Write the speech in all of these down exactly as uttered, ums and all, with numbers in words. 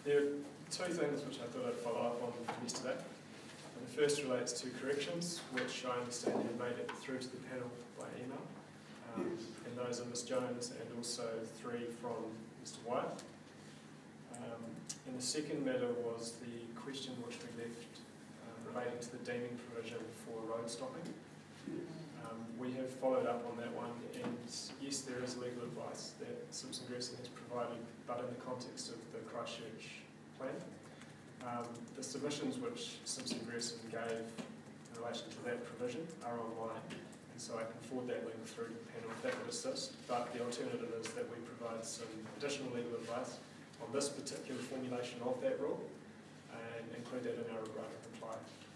There are two things which I thought I'd follow up on from yesterday. And the first relates to corrections, which I understand have made it through to the panel by email. Um, Yes. And those are Miz Jones and also three from Mister Wyatt. Um, and the second matter was the question which we left um, relating to the deeming provision for road stopping. Um, we have followed up on that one, and yes, there is legal advice that Simpson Grierson has provided, but in the context of the Christchurch plan. Um, the submissions which Simpson Grierson gave in relation to that provision are online, and so I can forward that link through to the panel if that would assist, but the alternative is that we provide some additional legal advice on this particular formulation of that rule and include that in our writing reply.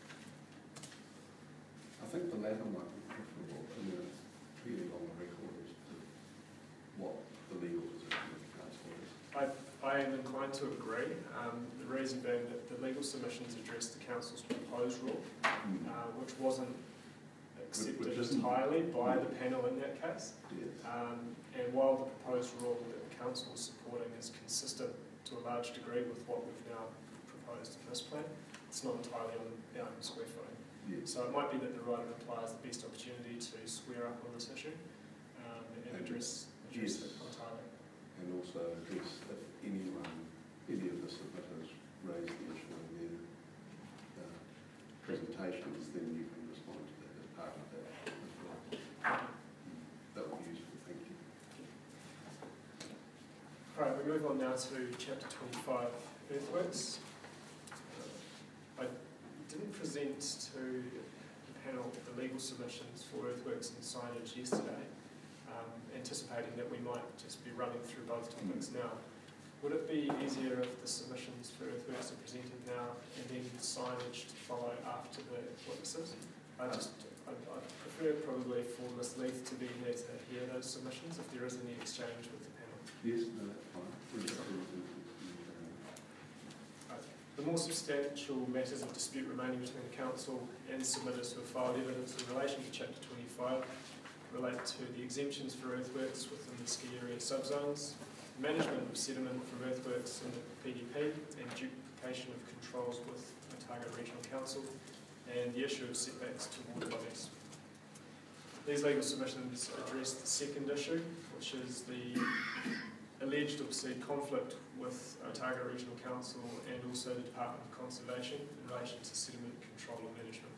I think the latter might be preferable in a really long record as to what the legal position of the council is. I, I am inclined to agree, um, the reason being that the legal submissions address the council's proposed rule, Mm. uh, which wasn't accepted Which isn't- entirely by the panel in that case. Yes. Um, and while the proposed rule that the council is supporting is consistent to a large degree with what we've now proposed in this plan, it's not entirely on the open square footing. Yes. So it might be that the writing reply is the best opportunity to square up on this issue um, and address, address Yes. it entirely. And also address if anyone, any of the submitters raise the issue in their uh, presentations, then you can respond to that as part of that as well. That would be useful, thank you. All right, we move on now to chapter twenty-five, earthworks. I didn't present to the panel the legal submissions for earthworks and signage yesterday, um, anticipating that we might just be running through both topics now. Would it be easier if the submissions for earthworks are presented now and then signage to follow after the witnesses? I just, I, I prefer probably for Miz Leith to be here to hear those submissions if there is any exchange with the panel. Yes, no, that's fine. The more substantial matters of dispute remaining between the council and submitters who have filed evidence in relation to chapter twenty-five relate to the exemptions for earthworks within the ski area subzones, management of sediment from earthworks in the P D P and duplication of controls with Otago Regional Council, and the issue of setbacks to water bodies. These legal submissions address the second issue, which is the alleged or perceived conflict with Otago Regional Council and also the Department of Conservation in relation to sediment control and management.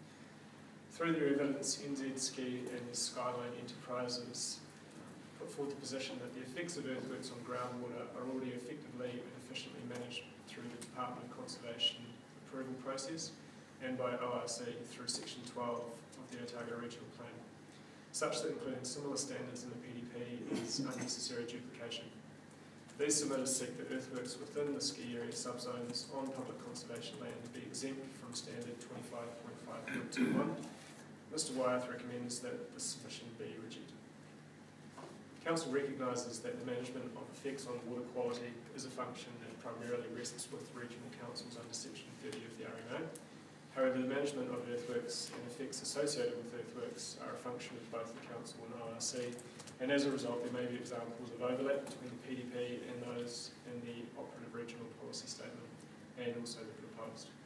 Through their evidence, N Z Ski and the Skyline Enterprises put forward the position that the effects of earthworks on groundwater are already effectively and efficiently managed through the Department of Conservation approval process and by O R C through section twelve of the Otago Regional Plan, such that including similar standards in the P D P is unnecessary duplication. These submitters seek that earthworks within the ski area subzones on public conservation land be exempt from standard twenty-five point five point two one. Mister Wyeth recommends that this submission be rejected. Council recognises that the management of effects on water quality is a function that primarily rests with regional councils under section thirty of the R M A. However, the management of earthworks and effects associated with earthworks are a function of both the council and O R C, and as a result there may be examples of overlap between the P D P and those in the operative regional policy statement and also the proposed.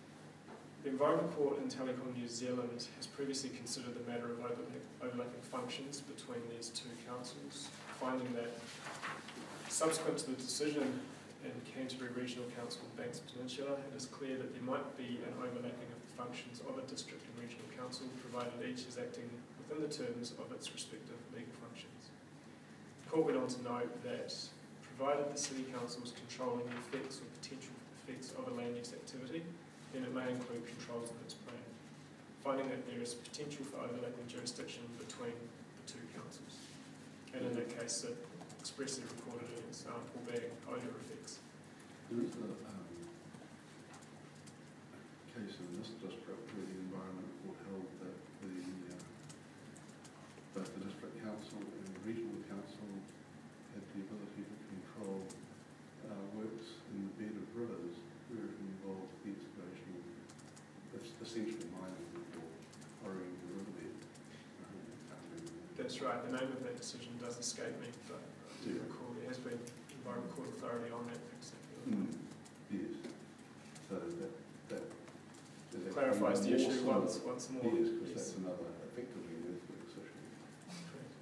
The Environment Court in Telecom New Zealand has previously considered the matter of overlapping functions between these two councils, finding that subsequent to the decision in Canterbury Regional Council and Banks Peninsula, it is clear that there might be an overlapping of the functions of a district and regional council, provided each is acting within the terms of its respective legal functions. The Court went on to note that, provided the City Council is controlling the effects or potential effects of a land use activity, then it may include controls in its plan, finding that there is potential for overlapping jurisdiction between the two councils. And in that case, it expressly recorded an example being odour effects. There is a um, case in this district where the Environment Court held that the uh, both the district council and the regional council had the ability to control uh, works in the bed of rivers where it involved the excavation of essentially mining or quarrying the riverbed. That's right, the name of that decision does escape me, but I do Yeah. recall there has been Environment Court authority on that particular. Mm. So that, that. is Clarifies the actually issue more once, so- once more. Yes, because Yes. that's another effectively an earthworks issue. Correct.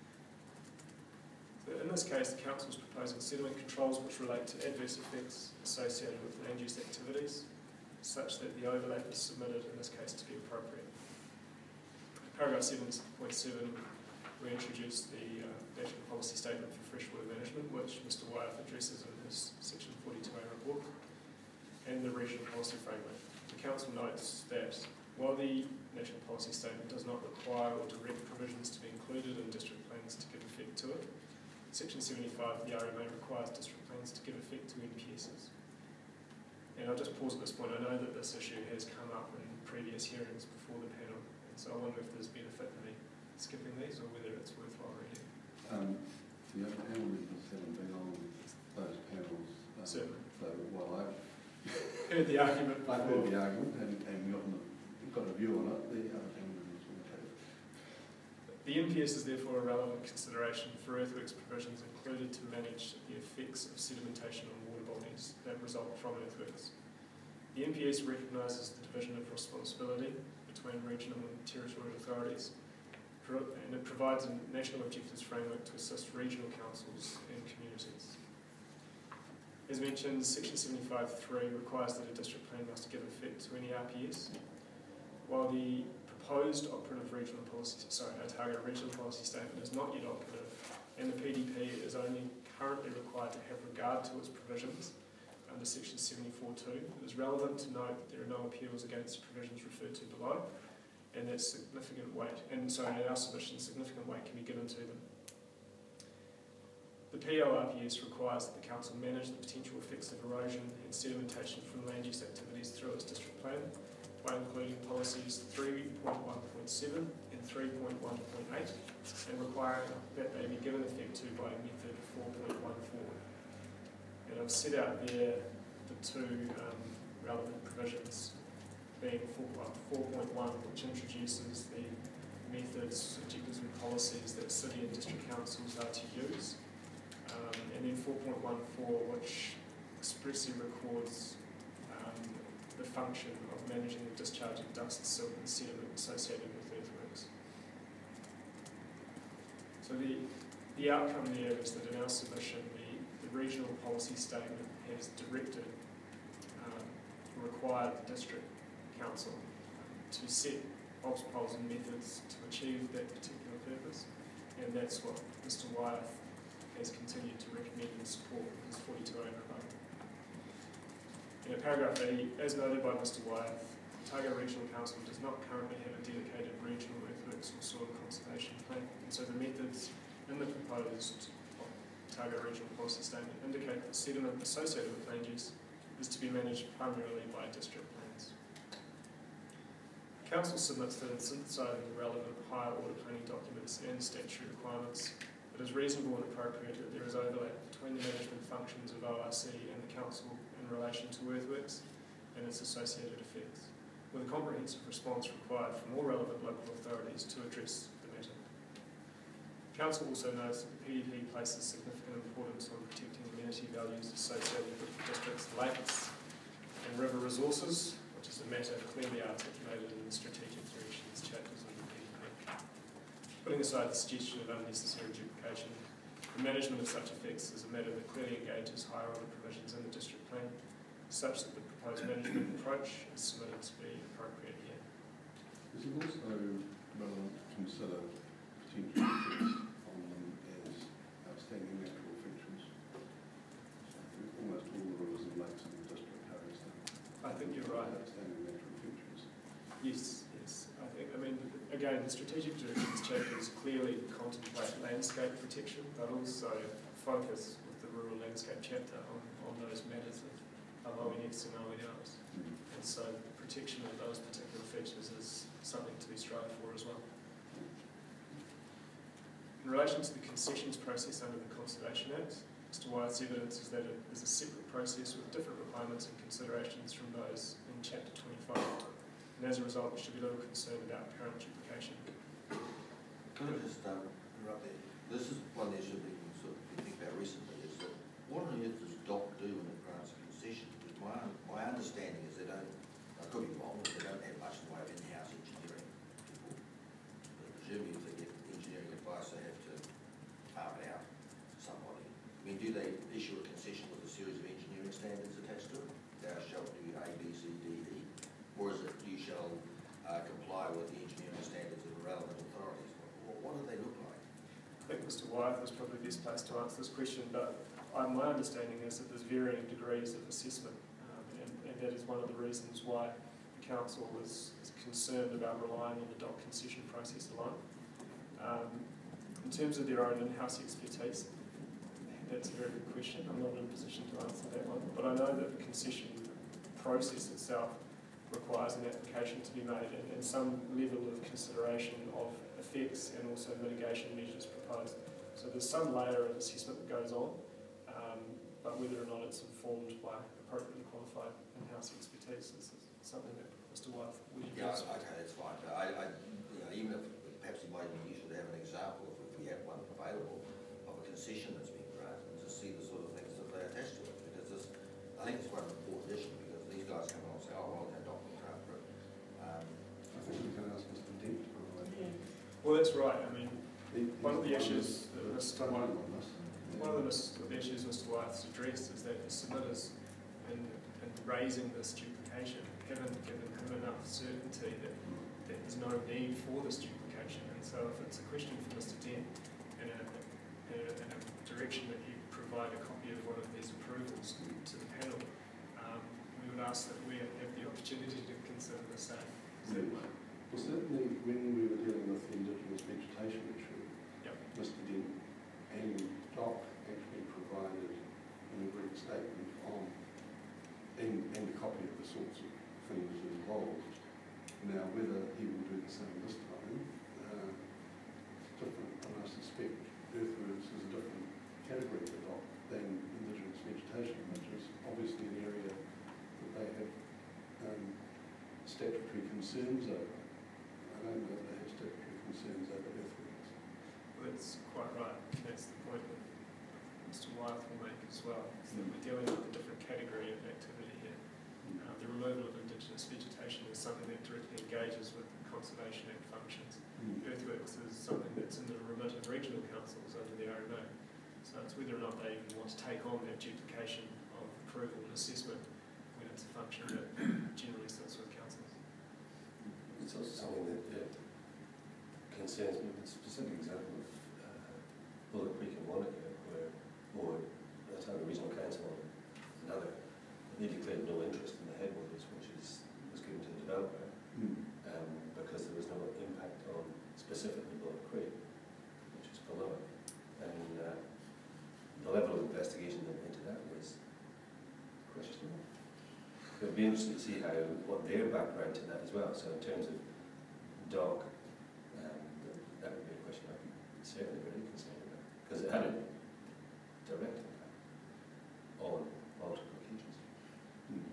So in this case, the council is proposing settlement controls which relate to adverse effects associated with land use activities, such that the overlap is submitted in this case to be appropriate. Paragraph seven point seven, we introduced the uh, National Policy Statement for Freshwater Management, which Mister Wyeth addresses in his section forty-two A report, and the Regional Policy Framework. The council notes that while the National Policy Statement does not require or direct provisions to be included in district plans to give effect to it, section seventy-five of the R M A requires district plans to give effect to N P Ss. And I'll just pause at this point. I know that this issue has come up in previous hearings before the panel, and so I wonder if there's benefit in me skipping these or whether it's worthwhile reading. Um, the other panel members haven't been on those panels. Um, Certainly. So while I've Heard the argument I've before. heard the argument and, and gotten a, got a view on it, the other panel members will take it. The N P S is therefore a relevant consideration for earthworks provisions included to manage the effects of sedimentation on water bodies that result from earthworks. The N P S recognises the division of responsibility between regional and territorial authorities, and it provides a national objectives framework to assist regional councils and communities. As mentioned, section seventy-five point three requires that a district plan must give effect to any R P S. While the proposed operative regional policy, sorry, Otago regional policy statement is not yet operative, and the P D P is only currently required to have regard to its provisions under section seventy-four point two, it is relevant to note that there are no appeals against the provisions referred to below, and that significant weight, and so in our submission, significant weight can be given to them. The P O R P S requires that the council manage the potential effects of erosion and sedimentation from land use activities through its district plan by including policies three point one point seven and three point one point eight, and requiring that they be given effect to by method four point one four. And I've set out there the two um, relevant provisions, being four point one, which introduces the methods, objectives and policies that city and district councils are to use, um, and then four point one four, which expressly records um, the function of managing the discharge of dust, silt and sediment associated with earthworks. So the, the outcome there is that in our submission, the, the regional policy statement has directed, um, required the district council to set obstacles and methods to achieve that particular purpose, and that's what Mister Wyeth has continued to recommend and support in his forty-two A proposal. In paragraph eighty, as noted by Mister Wyeth, Otago Regional Council does not currently have a dedicated regional earthworks or soil conservation plan, and so the methods in the proposed Otago Regional Policy Statement indicate that sediment associated with land use is to be managed primarily by district plans. Council submits that in synthesising the relevant higher order planning documents and statutory requirements, it is reasonable and appropriate that there is overlap between the management functions of O R C and the Council in relation to earthworks and its associated effects, with a comprehensive response required from all relevant local authorities to address the matter. Council also notes that the P D P places significant importance on protecting amenity values associated with the district's lakes and river resources, which is a matter clearly articulated in the strategic directions chapters of the P D P. Putting aside the suggestion of unnecessary duplication, the management of such effects is a matter that clearly engages higher order provisions in the district plan, such that the proposed management approach is submitted to be appropriate here. Is it also relevant to consider potential effects on them as outstanding natural features? So almost all the rivers and lakes in the district are I think you're right. outstanding natural features. Yes, yes. I think, I mean, again, the strategic directions chapters clearly contemplate landscape protection, but also focus with the rural landscape chapter on, on those matters of O N S and O N Rs. Mm. And so the protection of those particular features is something to be strived for as well. In relation to the concessions process under the Conservation Act, Mister Wyeth's evidence is that it is a separate process with different requirements and considerations from those in Chapter twenty-five, and as a result there should be little concern about apparent duplication. Can I just um, interrupt there? This is one issue that you sort of think about recently, is that what on earth does D O C do when it grants a concession? Because my, my understanding concession with a series of engineering standards attached to it? Thou shalt do A, B, C, D, E. Or is it you shall uh, comply with the engineering standards of the relevant authorities? What, what do they look like? I think Mister Wyeth was probably best placed to answer this question, but I, my understanding is that there's varying degrees of assessment, um, and, and that is one of the reasons why the council is, is concerned about relying on the dock concession process alone. Um, in terms of their own in-house expertise, that's a very good question. I'm not in a position to answer that one, but I know that the concession process itself requires an application to be made and, and some level of consideration of effects and also mitigation measures proposed. So there's some layer of assessment that goes on, um, but whether or not it's informed by appropriately qualified in-house expertise is something that Mister Wyeth would Yeah, address. okay, that's fine. But I, I, you know, even if perhaps it might be useful to have an example of if we have one available of a concession that's been granted and to see the sort of things that they attach to it. Because this, I think it's quite an important issue because these guys come along and say, oh, well, that dock will come through. Um, I think we can ask Mister Dent to provide. Well, that's right. I mean, He- one of the he's issues that Mister struggling Wyeth on this. One of the, the issues Mister Wyeth's addressed is that the submitters, in, in raising this duplication, haven't given him enough certainty that, that there's no need for this duplication. And so if it's a question for Mister Dent and a, and a, and a direction that he provide a copy of one of these approvals to the panel, um, we would ask that we have the opportunity to consider the same. Is that right? Well, certainly when we were dealing with the indigenous vegetation issue, Yep. Mister Dent and Doc actually provided an agreed statement on and, and a copy of the sorts of things involved. Now, whether he will do the same this time, uh, it's different, and I suspect earthworks is a different category for Doc than indigenous vegetation, which is obviously an area that they have um, statutory concerns over. I don't know if they have statutory concerns over earthworks. Well, that's quite right. That's the point that Mister Wyeth will make as well, is that we're dealing with a different category of activity here. Uh, the removal of indigenous vegetation is something that directly engages with Conservation Act functions. Mm. Earthworks is something that's in the remit of regional councils under the R M A. So it's whether or not they even want to take on that duplication of approval and assessment when it's a function that generally sits with councils. It's also something that, that concerns me. It's a specific example of uh, Bullock Creek in Wanaka, where, or Otago Regional Council on another, they declared no interest in the headwaters, which is, was given to the developer, Mm. um, because there was no impact on specifically Bullock Creek, which is below it. And uh, the level of investigation that into that was questionable. It would be interesting to see how, what their background to that as well. So in terms of dock, um, that would be a question I'd be certainly very concerned about, because it had a direct impact on multiple occasions. Mm.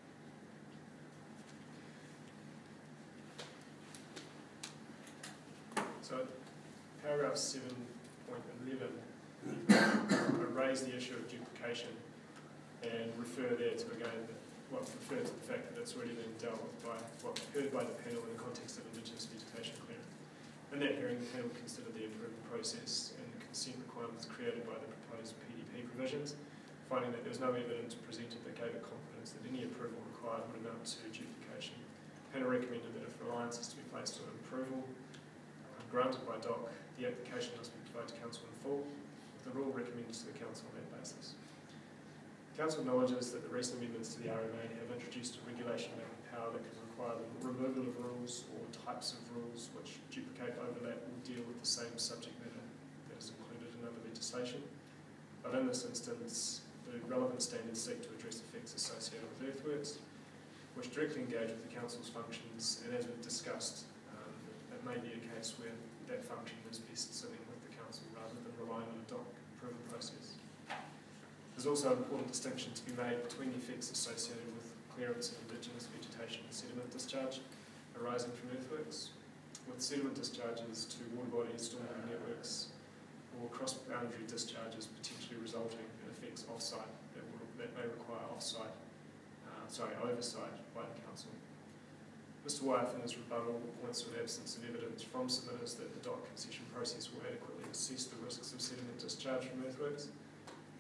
So paragraph seven point eleven, I raise the issue of duplication and refer there to, again, well, refer to the fact that it's already been dealt with by, what heard by the panel in the context of indigenous vegetation clearance. In that hearing, the panel considered the approval process and the consent requirements created by the proposed P D P provisions, finding that there was no evidence presented that gave it confidence that any approval required would amount to duplication. The panel recommended that if reliance is to be placed on approval uh, granted by D O C, the application must be provided to council in full, with the rule recommended to the council on that basis. Council acknowledges that the recent amendments to the R M A have introduced a regulation-making power that can require the removal of rules or types of rules which duplicate, overlap, or deal with the same subject matter that is included in other legislation. But in this instance, the relevant standards seek to address effects associated with earthworks, which directly engage with the council's functions, and as we've discussed, um, it may be a case where that function is best sitting with the council rather than relying on a D O C approval process. There's also an important distinction to be made between the effects associated with clearance of indigenous vegetation and sediment discharge arising from earthworks, with sediment discharges to water bodies, stormwater networks, or cross-boundary discharges potentially resulting in effects off-site that, will, that may require off-site, uh, sorry, oversight by the council. Mister Wyeth in his rebuttal points to an absence of evidence from submitters that the D O C concession process will adequately assess the risks of sediment discharge from earthworks.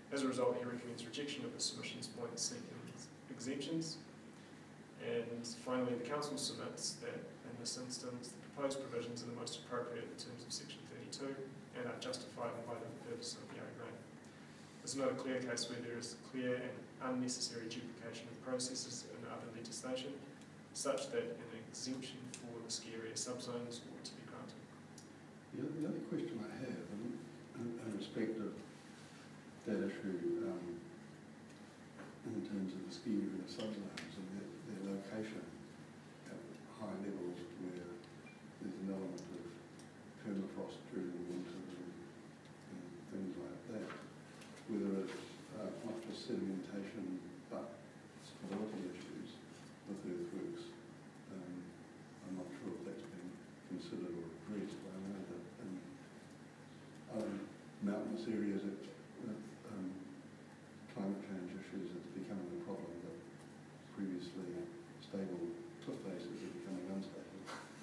As a result, he recommends rejection of the submissions points seeking exemptions. And finally, the council submits that in this instance, the proposed provisions are the most appropriate in terms of section thirty-two and are justified in light of the purpose of the Array. This is not a clear case where there is clear and unnecessary duplication of processes in other legislation, such that an exemption for the ski area subzones ought to be granted. The other, the other question I have, in, in, in respect of that issue, um, in terms of the ski area subzones and their, their location at high levels where there's an element of permafrost during the winter and, and things like that, whether it's uh, not just sedimentation but stability issues with earthworks. Um, I'm not sure if that's been considered or addressed, but I know that in um, mountainous areas it, with um, climate change issues, it's becoming a problem that previously stable cliff faces are becoming unstable.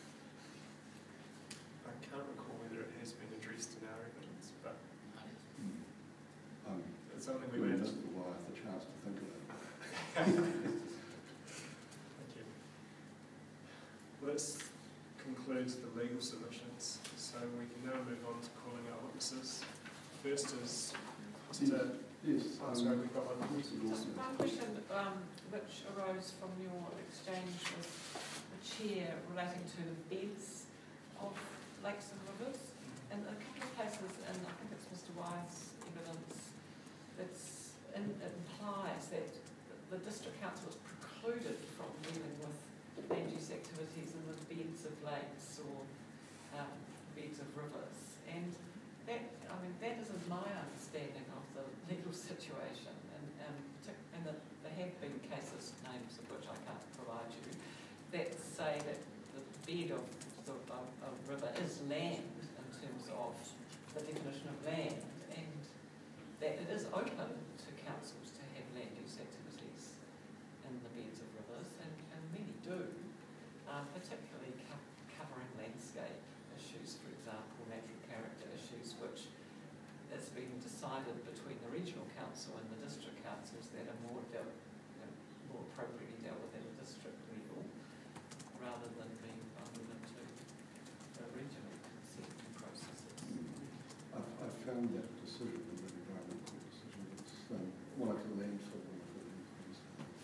I can't recall whether it has been addressed in our evidence, but Um, it's something we giving may Mister Wyeth the chance to think about it. Thank you. This concludes the legal submissions, so we can now move on to calling our witnesses. First is Mister Yes. Oh, sorry, we've got one. Mister Just Dawson. one question um, which arose from your exchange with the chair relating to the beds of lakes and rivers. And a couple of places, and I think it's Mister Wyeth's evidence, it's in, it implies that the district council is precluded from dealing with land use activities in the beds of lakes or um, beds of rivers. And that, I mean, that isn't my understanding of the legal situation, and, and, and that there have been cases, names of which I can't provide you, that say that the bed of the of, of river is land in terms of the definition of land, and that it is open to councils to have land use activities in the beds of rivers, and, and many do, um, particularly co covering landscape issues, for example, natural character issues, which has been decided between the regional council and the district councils that are more dealt, you know, more appropriately dealt with at a district level, rather than being bundled into the regional consent processes. I've, I've found that decision in the Environment Court decision. It's um, one of the landfill, one of the landfills.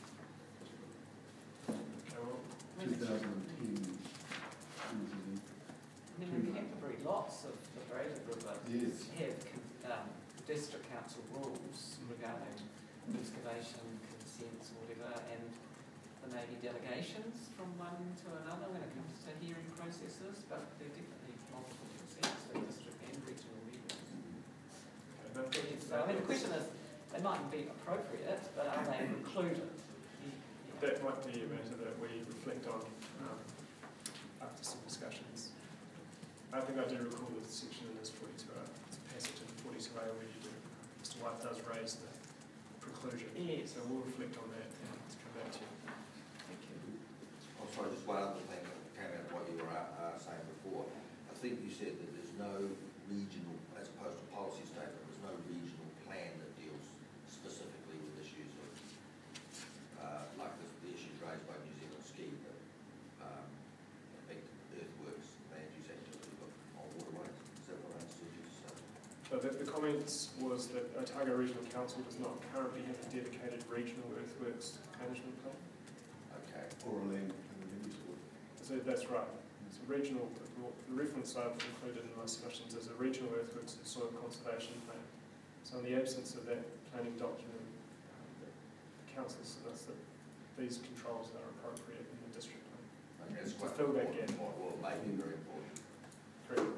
Okay, well, two thousand ten. I mean, in Canterbury, lots of the Braided River Yes. have um, district council rules regarding excavation, consents, or whatever, and there may be delegations from one to another when it comes to hearing processes, but there are definitely multiple consents at district and regional levels. okay, no, thank you for So, I mean, the that. question is, they mightn't be appropriate, but are they included? Yeah. That might be a matter that we reflect on um, after some discussions. I think I do recall the section in this forty-two A, it's a passage in forty-two A where you do, Mister Wyeth does raise the preclusion. Yes. So we'll reflect on that and come back to you. Thank you. I'm sorry, just one other thing that came out of what you were uh, saying before. I think you said that there's no regional, as opposed to policy statement, there's no regional plan that deals specifically with issues of, uh, like the, the issues raised by New Zealand Ski that um, affect earthworks, land use activity on waterways. Is that what I understood you to say? So the, the comments was that Otago Regional Council does not currently have a dedicated regional earthworks management plan. Okay. Or a land plan of any sort. So that's right. So regional, the reference I've included in my submissions is a regional earthworks and soil conservation plan. So in the absence of that planning document, um, the council submits that these controls are appropriate in the district plan. Okay, it's To quite fill that important. gap. Well, well, maybe very important. Correct.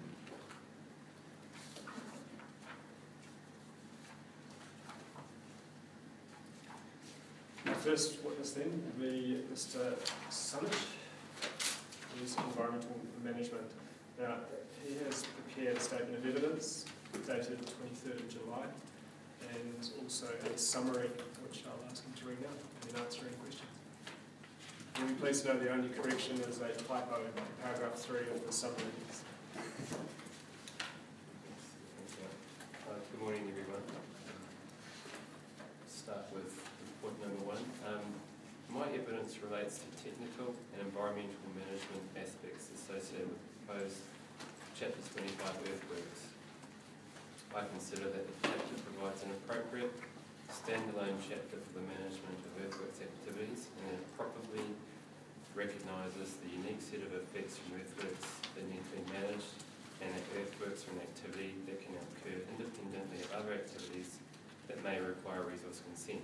The first witness then will be Mister Summich, who's Environmental Management. Now, he has prepared a statement of evidence dated twenty-third of July and also a summary which I'll ask him to read out and then answer any questions. Will you please know the only correction is a typo in paragraph three of the summary. Uh, Good morning, everyone. My evidence relates to technical and environmental management aspects associated with the proposed Chapter twenty-five earthworks. I consider that the chapter provides an appropriate standalone chapter for the management of earthworks activities, and it properly recognises the unique set of effects from earthworks that need to be managed, and that earthworks are an activity that can occur independently of other activities that may require resource consent.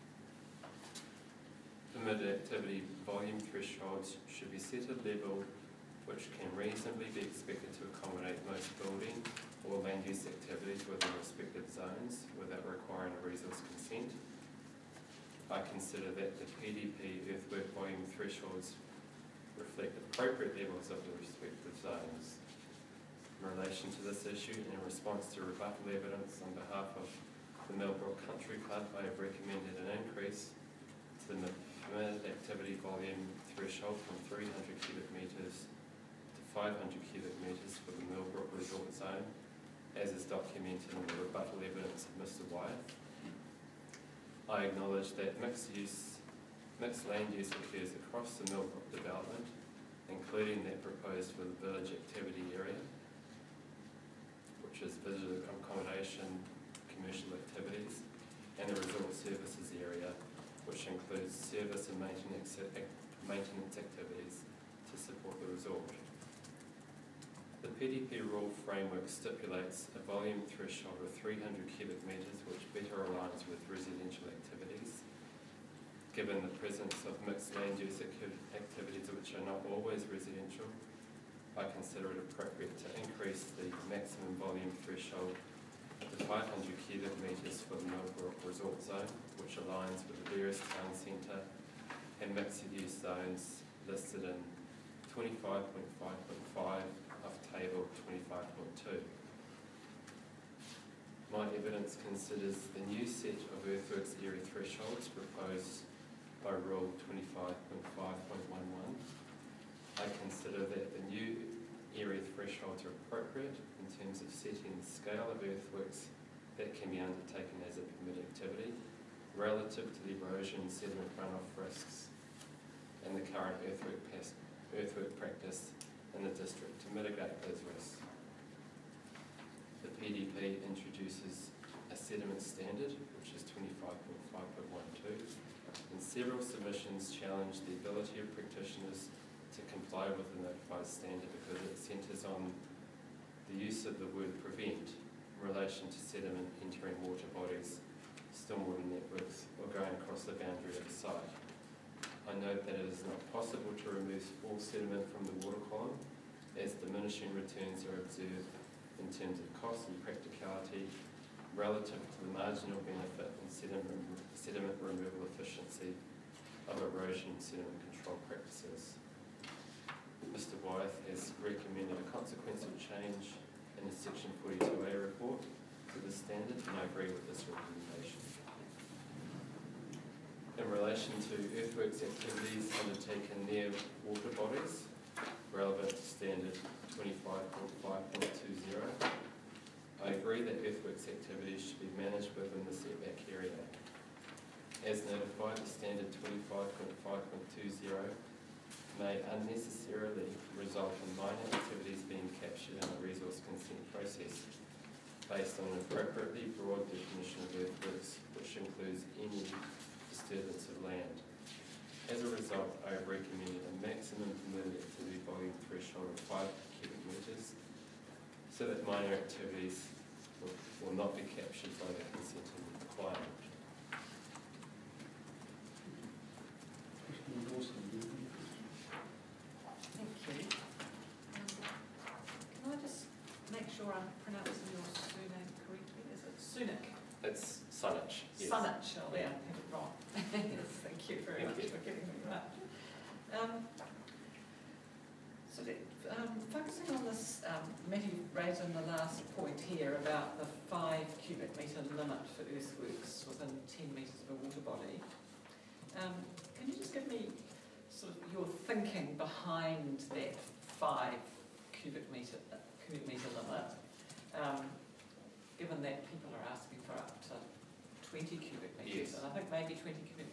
Permitted activity volume thresholds should be set at a level which can reasonably be expected to accommodate most building or land use activities within respective zones without requiring a resource consent. I consider that the P D P earthwork volume thresholds reflect appropriate levels of the respective zones. In relation to this issue, in response to rebuttal evidence on behalf of the Millbrook Country Club, I have recommended an increase to the permitted activity volume threshold from three hundred cubic metres to five hundred cubic metres for the Millbrook Resort Zone, as is documented in the rebuttal evidence of Mister Wyeth. I acknowledge that mixed use, mixed land use occurs across the Millbrook development, including that proposed for the village activity area, which is visitor accommodation, commercial activities, and the resort services area, which includes service and maintenance, maintenance activities to support the resort. The P D P rule framework stipulates a volume threshold of three hundred cubic metres, which better aligns with residential activities. Given the presence of mixed land use activities which are not always residential, I consider it appropriate to increase the maximum volume threshold to five hundred cubic metres for the Millbrook Resort Zone, which aligns with the various town centre and mixed-use zones listed in twenty-five point five point five of table twenty-five point two. My evidence considers the new set of earthworks area thresholds proposed by Rule twenty-five point five point one one. I consider that the new area thresholds are appropriate in terms of setting the scale of earthworks that can be undertaken as a permitted activity relative to the erosion sediment runoff risks and the current earthwork, past, earthwork practice in the district to mitigate those risks. The P D P introduces a sediment standard, which is twenty-five point five point one two, and several submissions challenge the ability of practitioners to comply with the notified standard because it centres on the use of the word prevent in relation to sediment entering water bodies, stormwater networks, or going across the boundary of the site. I note that it is not possible to remove all sediment from the water column, as diminishing returns are observed in terms of cost and practicality relative to the marginal benefit and sediment, sediment removal efficiency of erosion and sediment control practices. Mister Wyeth has recommended a consequential change in the Section forty-two A report to the standard, and I agree with this recommendation. In relation to earthworks activities undertaken near water bodies, relevant to standard twenty-five point five point two zero, I agree that earthworks activities should be managed within the setback area. As notified, the standard twenty-five point five point two zero may unnecessarily result in minor activities being captured in the resource consent process based on an appropriately broad definition of earthworks, which includes any disturbance of land. As a result, I have recommended a maximum permitted activity volume threshold of five cubic metres so that minor activities will, will not be captured by the consenting requirement. Thank you. Um, can I just make sure I'm pronouncing your surname correctly? Is it Sunic? It's Sunich. Yes. Sunich, oh yeah, I have it wrong. Yes, thank you very Thank much you. for getting me right. Um, so the, um, focusing on this um, matter you raised in the last point here about the five cubic metre limit for earthworks within ten metres of a water body, um, can you just give me sort of your thinking behind that five cubic metre cubic metre limit, um, given that people are asking for up to twenty cubic metres, Yes. and I think maybe twenty cubic metres will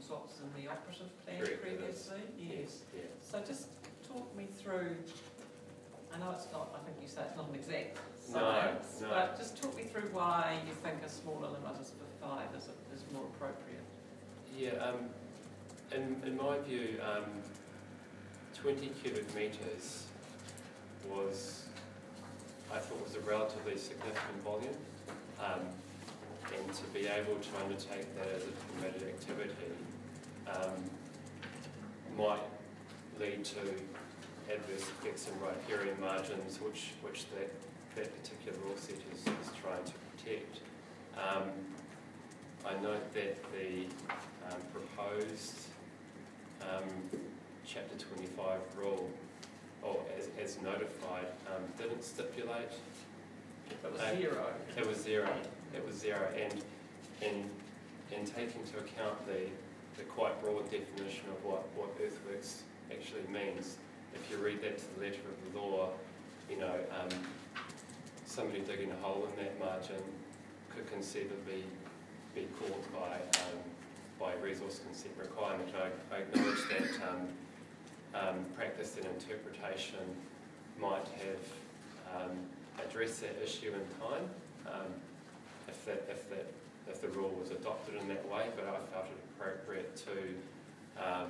was what was in the operative plan Correct, it is. previously? Yes. Yeah. So just talk me through, I know it's not, I think you say it's not an exact No, science, no. but just talk me through why you think a smaller limit is for five is, is more appropriate. Yeah, um, in, in my view, um, twenty cubic metres was, I thought was a relatively significant volume. Um, and to be able to undertake that as a permitted activity um, might lead to adverse effects in riparian margins, which, which that, that particular rule set is, is trying to protect. Um, I note that the um, proposed um, Chapter twenty-five rule, or as, as notified, um, didn't stipulate. It was uh, zero. It was zero. It was zero, and in in taking into account the the quite broad definition of what what earthworks actually means, if you read that to the letter of the law, you know, um, somebody digging a hole in that margin could conceivably be caught by um, by resource consent requirement. I, I acknowledge that um, um, practice and interpretation might have um, addressed that issue in time. Um, if that if that if the rule was adopted in that way, but I felt it appropriate to um,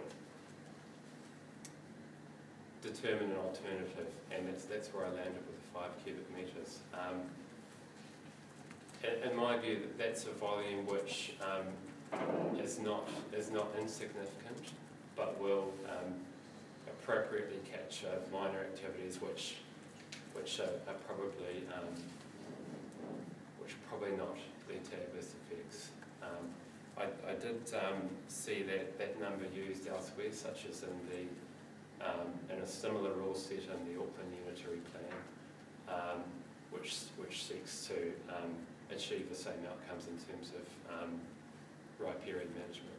determine an alternative, and that's that's where I landed with the five cubic metres. Um, in, in my view, that that's a volume which um, is not is not insignificant, but will um, appropriately capture minor activities which which are, are probably um, which are probably not lead to adverse effects. Um, I, I did um, see that, that number used elsewhere, such as in the um, in a similar rule set in the Auckland Unitary Plan, um, which which seeks to um, achieve the same outcomes in terms of um, riparian management.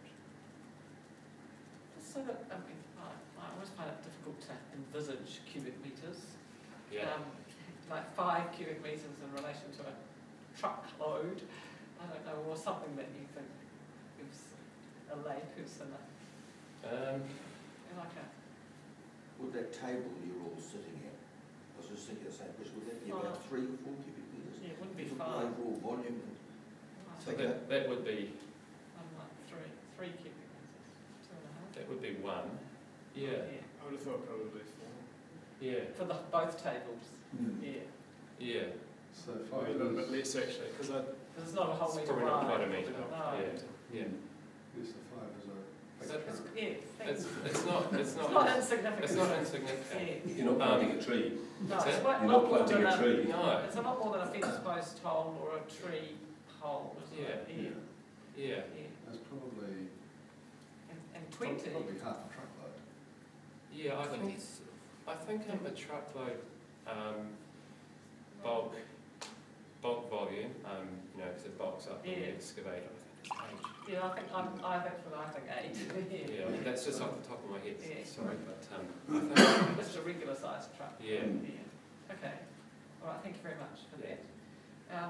Just so that, I mean, I, I always find it difficult to envisage cubic metres. Yeah. Um, like five cubic metres in relation to a truckload, I don't know, or something that you think gives a layperson a, Um, like a, Would that table you're all sitting at, I was just thinking the same question, would that be about Five. three or four cubic metres? yeah, it wouldn't be Look at the five. overall volume, and so Okay. that, that would be I'm like three, three cubic metres, two and a half. that would be one. Yeah. Yeah. I would have thought probably four. Yeah. For the, both tables, yeah. Yeah. So Probably five a little bit is, less actually, because I. Because it's not a whole It's metre probably not wide. quite a metre. No. Yeah. Yeah. yes, the five is a Is big that- It's, chunk. yeah, thank It's you. it's not it's It's not not insignificant. it's not insignificant. Yeah. You're not planting a tree. No, Is it's it? quite a You're lot not more planting than a a, tree. No. it's a lot more than a fence post hole or a tree hole, isn't Yeah. it? Yeah. Yeah. Yeah. That's probably, And, and twenty. probably half a truckload. Yeah. I think it's, I think in the truckload um, bulk bulk volume, um, you know, because it bulks up when you Yeah. excavate. I think it's eight. Yeah, I think, I'm, I think, well, I think eight. Yeah, I mean, that's just off the top of my head. Yeah. Sorry, but um, I think Just a regular sized truck. yeah. Yeah. Okay. All right, thank you very much for that. Um,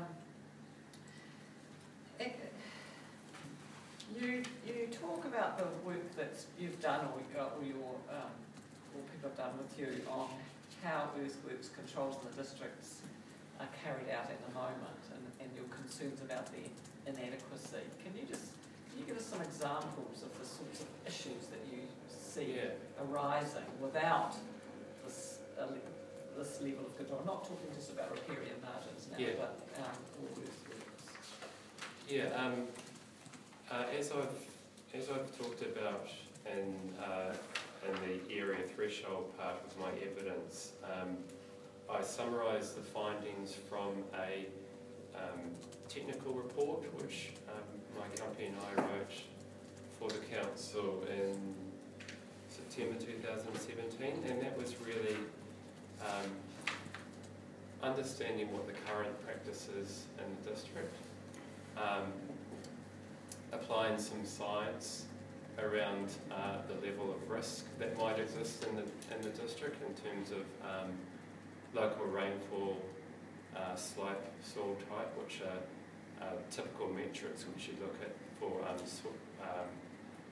it- you, you talk about the work that you've done or, you- or your, um, or people have done with you on how earthworks controls in the districts are carried out at the moment and, and your concerns about the inadequacy. Can you just, can you give us some examples of the sorts of issues that you see Yeah. arising without this, uh, le- this level of control? I'm not talking just about riparian margins now, Yeah. but um, all earthworks. Yeah, um, uh, as I've as I've talked about in uh, in the area threshold part of my evidence, um, I summarise the findings from a um, technical report which um, my company and I wrote for the council in September two thousand seventeen, and that was really um, understanding what the current practice is in the district. Um, applying some science around uh, the level of risk that might exist in the in the district in terms of um, local rainfall, uh, slope, soil type, which are uh, typical metrics which you look at for um, so, um,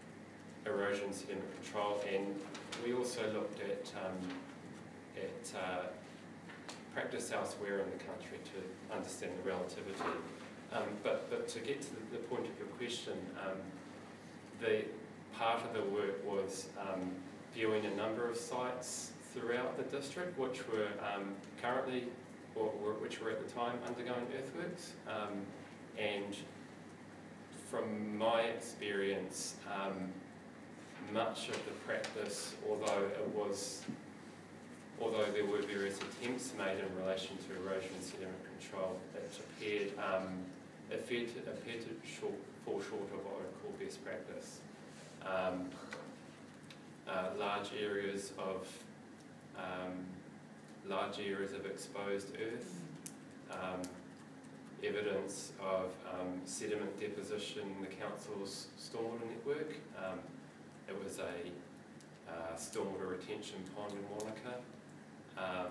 erosion sediment control, and we also looked at, um, at uh, practice elsewhere in the country to understand the relativity. Um, but, but to get to the, the point of your question, um, the part of the work was um, viewing a number of sites throughout the district, which were um, currently, or, or which were at the time undergoing earthworks. Um, and from my experience, um, much of the practice, although it was, although there were various attempts made in relation to erosion and sediment control, it appeared, um, it appeared to, appeared to short, fall short of what I would call best practice. Um, uh, large areas of um, large areas of exposed earth, um, evidence of um, sediment deposition in the council's stormwater network. Um, it was a uh, stormwater retention pond in Wanaka. Um,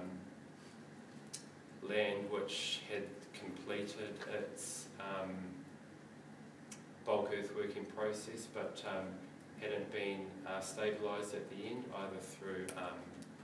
land which had completed its um, bulk earthworking process, but um, hadn't been uh, stabilised at the end, either through um,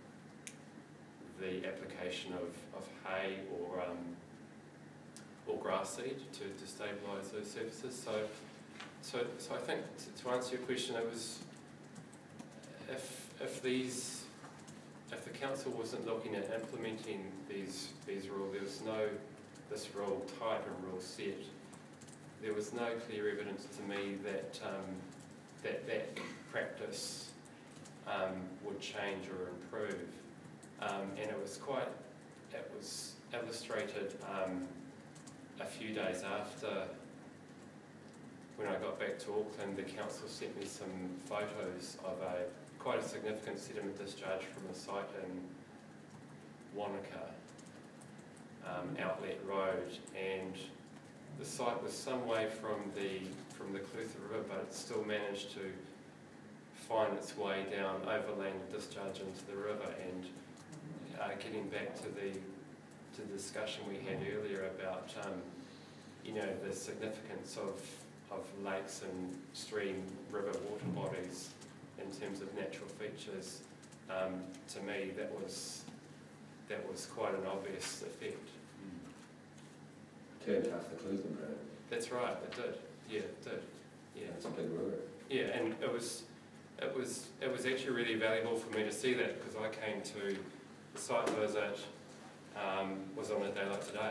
the application of, of hay or um, or grass seed to, to stabilise those surfaces. So, so, so I think to, to answer your question, it was if if these if the council wasn't looking at implementing these these rules, there was no this rule type and rule set. There was no clear evidence to me that um, that that practice um, would change or improve, um, and it was quite. It was illustrated um, a few days after. When I got back to Auckland, the council sent me some photos of a quite a significant sediment discharge from a site in Wanaka, um, Outlet Road, and the site was some way from the from the Clutha River, but it still managed to find its way down overland and discharge into the river. And uh, getting back to the to the discussion we had earlier about um, you know the significance of of lakes and stream river water bodies in terms of natural features, um, to me that was that was quite an obvious effect. Turned half the Clutha Road. That's right, it did. Yeah, it did. Yeah. It's a big river. Yeah, and it was it was it was actually really valuable for me to see that, because I came to the site visit um, was on a day like today.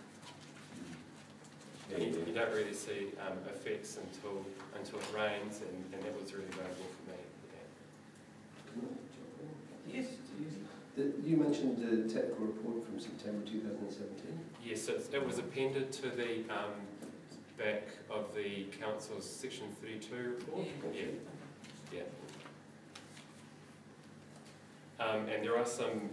Yeah, You, you you don't really see um, effects until until it rains, and, and that was really valuable for me. Yeah. Yes. The- You mentioned the technical report from September two thousand seventeen. Yes, it, it was appended to the um, back of the council's section thirty-two report. Yeah, yeah. Um, and there are some,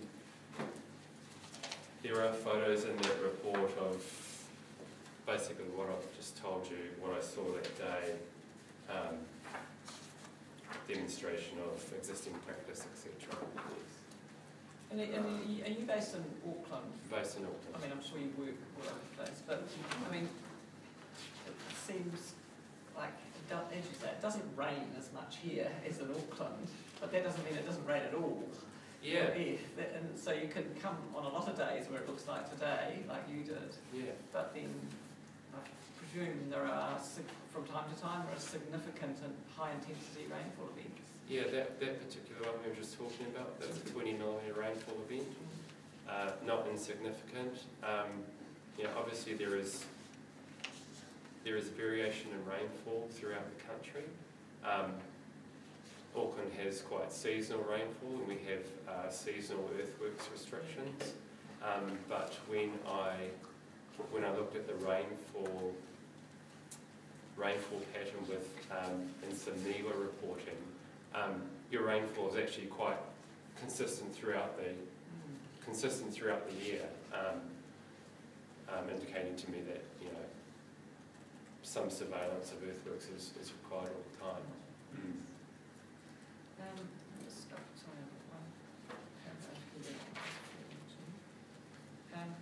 there are photos in that report of basically what I've just told you, what I saw that day, um, demonstration of existing practice, et cetera. Yes. And, and are you- are you based in Auckland? Based in Auckland. I mean, I'm sure you work all over the place, but I mean, it seems like, it do- as you say, it doesn't rain as much here as in Auckland, but that doesn't mean it doesn't rain at all. Yeah, Yeah, that- and so you can come on a lot of days where it looks like today, like you did, yeah. but then I presume there are, sig- from time to time, there are significant and high-intensity rainfall events. Yeah, that, that particular one we were just talking about, that's a twenty millimetre rainfall event, uh, not insignificant. Um, you know, obviously there is there is variation in rainfall throughout the country. Um, Auckland has quite seasonal rainfall, and we have uh, seasonal earthworks restrictions. Um, but when I when I looked at the rainfall rainfall pattern with um, in some NIWA reporting, um, your rainfall is actually quite consistent throughout the consistent throughout the year, um, um, indicating to me that you know some surveillance of earthworks is, is required all the time. Mm. Um, let's stop, sorry, I've got one paragraph here. Um,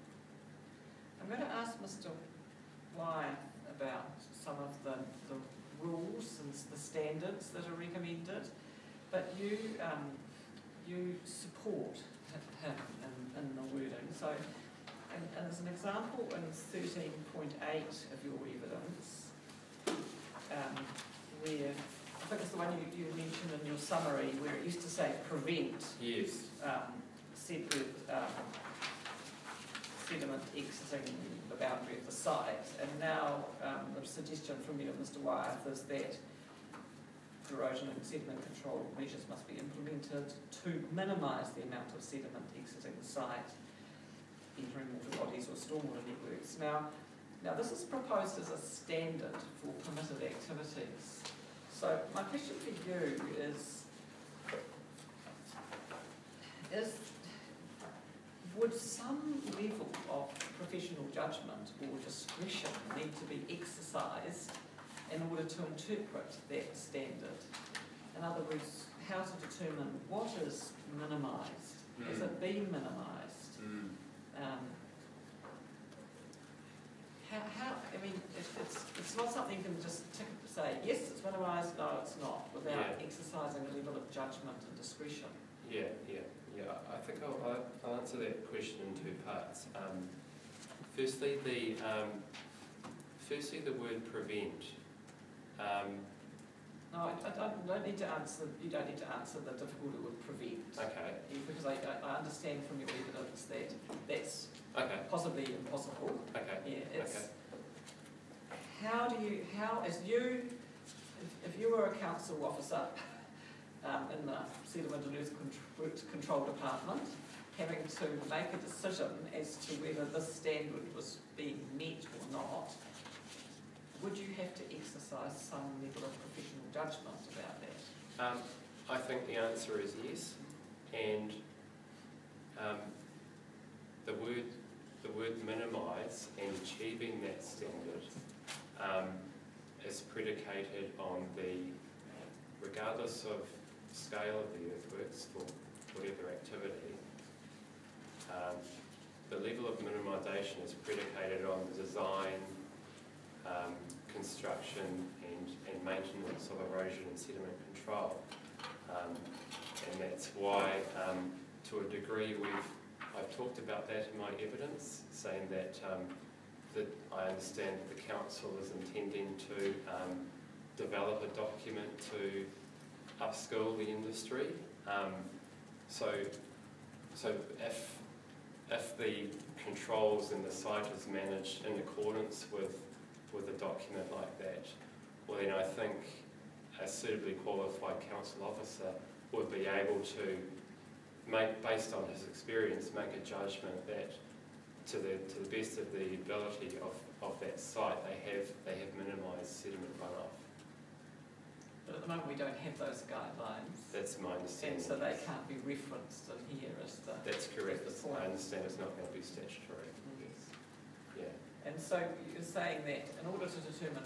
I'm going to ask Mister Wyeth about some of the, the rules and the standards that are recommended, but you um, you support him in, in the wording. So, and, and as an example, in thirteen point eight of your evidence, um, where I think it's the one you, you mentioned in your summary, where it used to say prevent. Yes. Um, said with um, sediment exiting the boundary of the site, and now um, the suggestion from you, Mister Wyeth, is that erosion and sediment control measures must be implemented to minimise the amount of sediment exiting the site, entering water bodies or stormwater networks. Now, now this is proposed as a standard for permitted activities. So my question for you is, is would some level of professional judgment or discretion need to be exercised in order to interpret that standard? In other words, how to determine what is minimised? Mm. Has it been minimised? Mm. Um, how, how, I mean, it, it's, it's not something you can just tick, say, yes, it's minimised, no, it's not, without yeah. exercising a level of judgment and discretion. Yeah, yeah. Yeah, I think I'll, I'll answer that question in two parts. Um, firstly, the um, firstly the word prevent. Um, no, I, I don't, don't need to answer. You don't need to answer the difficulty with prevent. Okay. Because I, I understand from your evidence that that's okay. possibly impossible. Okay. Yeah. It's, okay. How do you? How as you? If, if you were a council officer. Um, in the Sediment and Earth Control Department, having to make a decision as to whether this standard was being met or not, would you have to exercise some level of professional judgment about that? Um, I think the answer is yes, and um, the word the word minimise and achieving that standard um, is predicated on the, regardless of scale of the earthworks for whatever activity, um, the level of minimisation is predicated on the design, um, construction and, and maintenance of erosion and sediment control. Um, and that's why, um, to a degree, we've I've talked about that in my evidence, saying that, um, that I understand that the council is intending to um, develop a document to upskill the industry. Um, so, so if if the controls in the site is managed in accordance with with a document like that, well then I think a suitably qualified council officer would be able to make, based on his experience, make a judgment that to the to the best of the ability of, of that site they have they have minimised sediment runoff. But at the moment we don't have those guidelines. That's my understanding. And so they can't be referenced in here as the... That's correct. The point. I understand it's not going to be statutory. Mm. Yes. Yeah. And so you're saying that in order to determine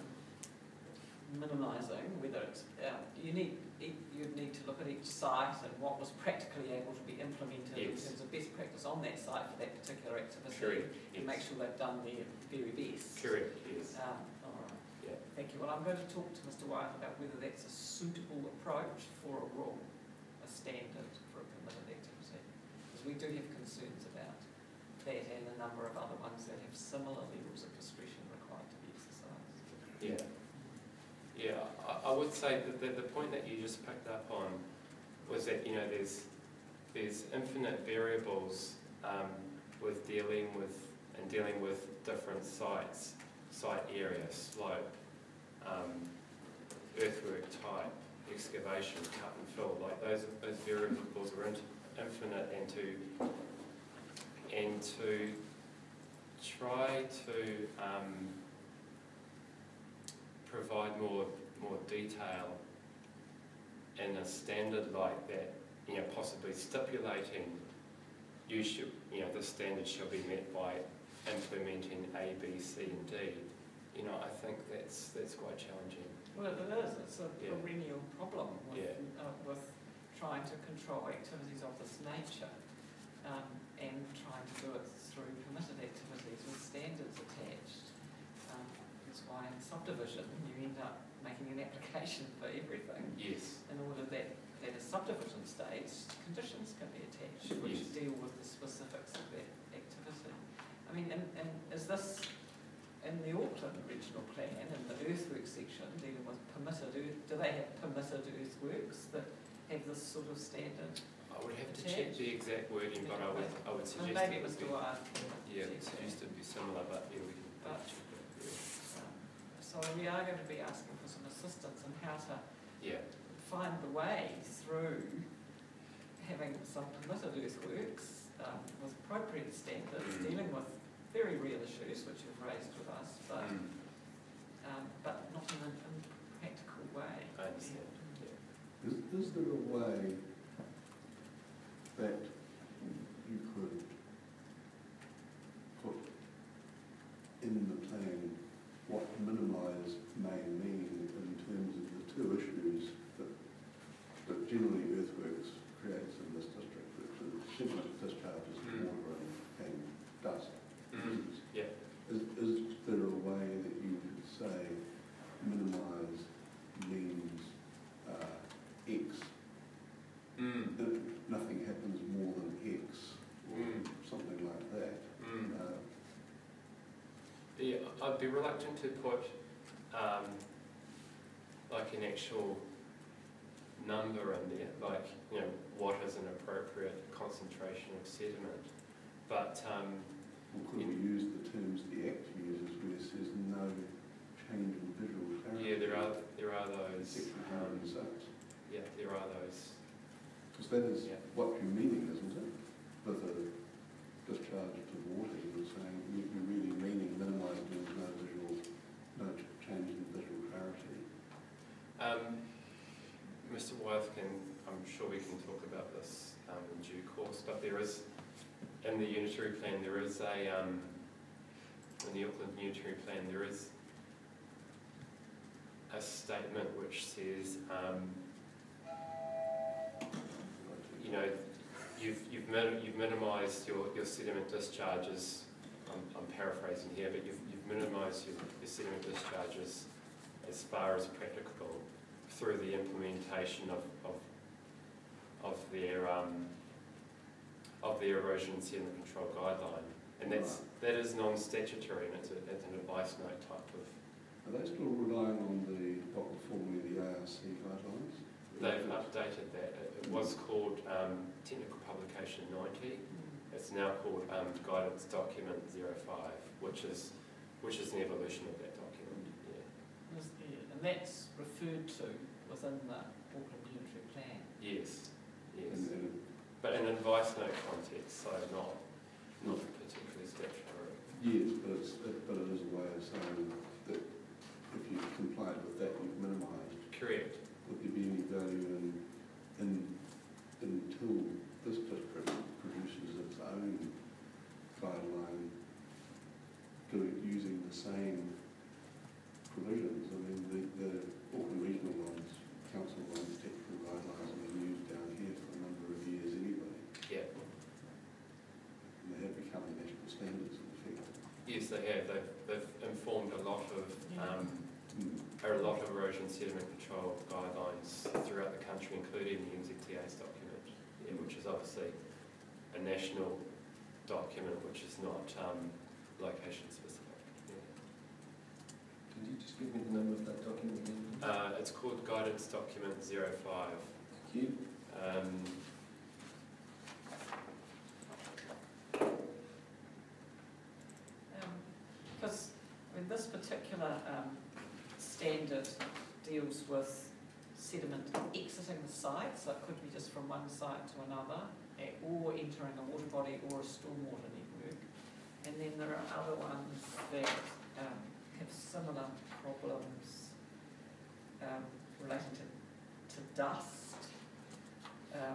minimising, whether it's... Uh, you need, you'd need to look at each site and what was practically able to be implemented yes. in terms of best practice on that site for that particular activity. Correct. And yes. make sure they've done their very best. Correct, yes. Um, all right. Yeah. Thank you. Well, I'm going to talk to Mister Wyeth about whether that's a suitable approach for a rule, a standard for a permitted activity. Because we do have concerns about that and a number of other ones that have similar levels of discretion required to be exercised. Yeah. Yeah, I, I would say that the, the point that you just picked up on was that, you know, there's there's infinite variables um, with dealing with and dealing with different sites, site area, slope, um, earthwork type, excavation, cut and fill. Like those those variables are in, infinite, and to and to try to um, provide more more detail in a standard like that, you know, possibly stipulating you should, you know, the standard shall be met by implementing A, B, C, and D. You know, I think that's that's quite challenging. Well, it is. It's a Yeah. perennial problem with, Yeah. uh, with trying to control activities of this nature um, and trying to do it through permitted activities with standards attached. Um, that's why in subdivision you end up making an application for everything, Yes. in order that at a subdivision stage, conditions can be attached which Yes. deal with the specifics of that activity. I mean, and, and is this in the Auckland Regional Plan, in the earthworks section, dealing with permitted earth, do they have permitted earthworks that have this sort of standard? I would have to check the exact wording, but I would, I would Well, suggest maybe it it was would be, Dwyer. yeah, I would suggest it would be similar, but yeah, we can But- check that. yeah. So we are going to be asking for some assistance in how to Yeah, find the way through having some permitted earthworks um, with appropriate standards, Mm. dealing with very real issues which you've raised with us, but Mm, um, but not in a in a practical way. I understand, yeah. Is, is there a way that you could put in the plan what minimise may mean in terms of the two issues that, that generally earthworks creates in this district, which is sediment discharges of Mm. water and, and dust? Mm, yeah. Is, is there a way that you could say minimise means uh, X? Mm, That nothing happens more than X or Mm. something like that? mm. Uh, Yeah, I'd be reluctant to put um, like an actual number in there, like, you know, what is an appropriate concentration of sediment. But um, or could we use the terms the Act uses where it says no change in visual clarity? yeah, there are there are those. Section one Um, hundred six. yeah, there are those. Because that is Yeah. what you're meaning, isn't it? With a discharge to water, you're saying, you- you're really meaning minimise means no visual, no ch- change in visual clarity. Um, Mister Wyeth can, I'm sure we can talk about this um, in due course, but there is, in the unitary plan, there is a, um, in the Auckland unitary plan, there is a statement which says, um, you know, you've, you've, min- you've minimised your, your sediment discharges, I'm, I'm paraphrasing here, but you've, you've minimised your, your sediment discharges as far as practicable through the implementation of, of, of their, um, of the erosion and sediment control guideline. And that's, that is non-statutory, and it's, a, it's an advice note type of. Are they still relying on the, what were formerly the A R C guidelines? They've updated that. It, it was called um, Technical Publication ninety. It's now called um, Guidance Document zero five, which is which is an evolution of that document. Yeah. Was there- And that's referred to within the Auckland Unitary Plan. Yes. Yes. And, and But in an advice note context, so not not not, particularly statutory. yes, but it's, it, but it is a way of saying that if you've complied with that, you've minimised. Correct. Would there be any value in, in, until this district produces its own guideline, doing, using the same provisions? I mean, the, the Auckland regional ones, council ones, technical guidelines have been used down here for a number of years anyway, Yeah. and they have become national standards in effect. Yes, they have. They've, they've informed a lot of um, Mm. a lot of erosion sediment control guidelines throughout the country, including the N Z T A's document, yeah, which is obviously a national document, which is not um, location specific. Yeah. Could you just give me the number of that document again? please? Uh, it's called Guidance Document zero five. Thank you. Um, Because, I mean, this particular um, standard deals with sediment exiting the site, so it could be just from one site to another, eh, or entering a water body or a stormwater network. And then there are other ones that um, have similar problems um, relating to, to dust. Um,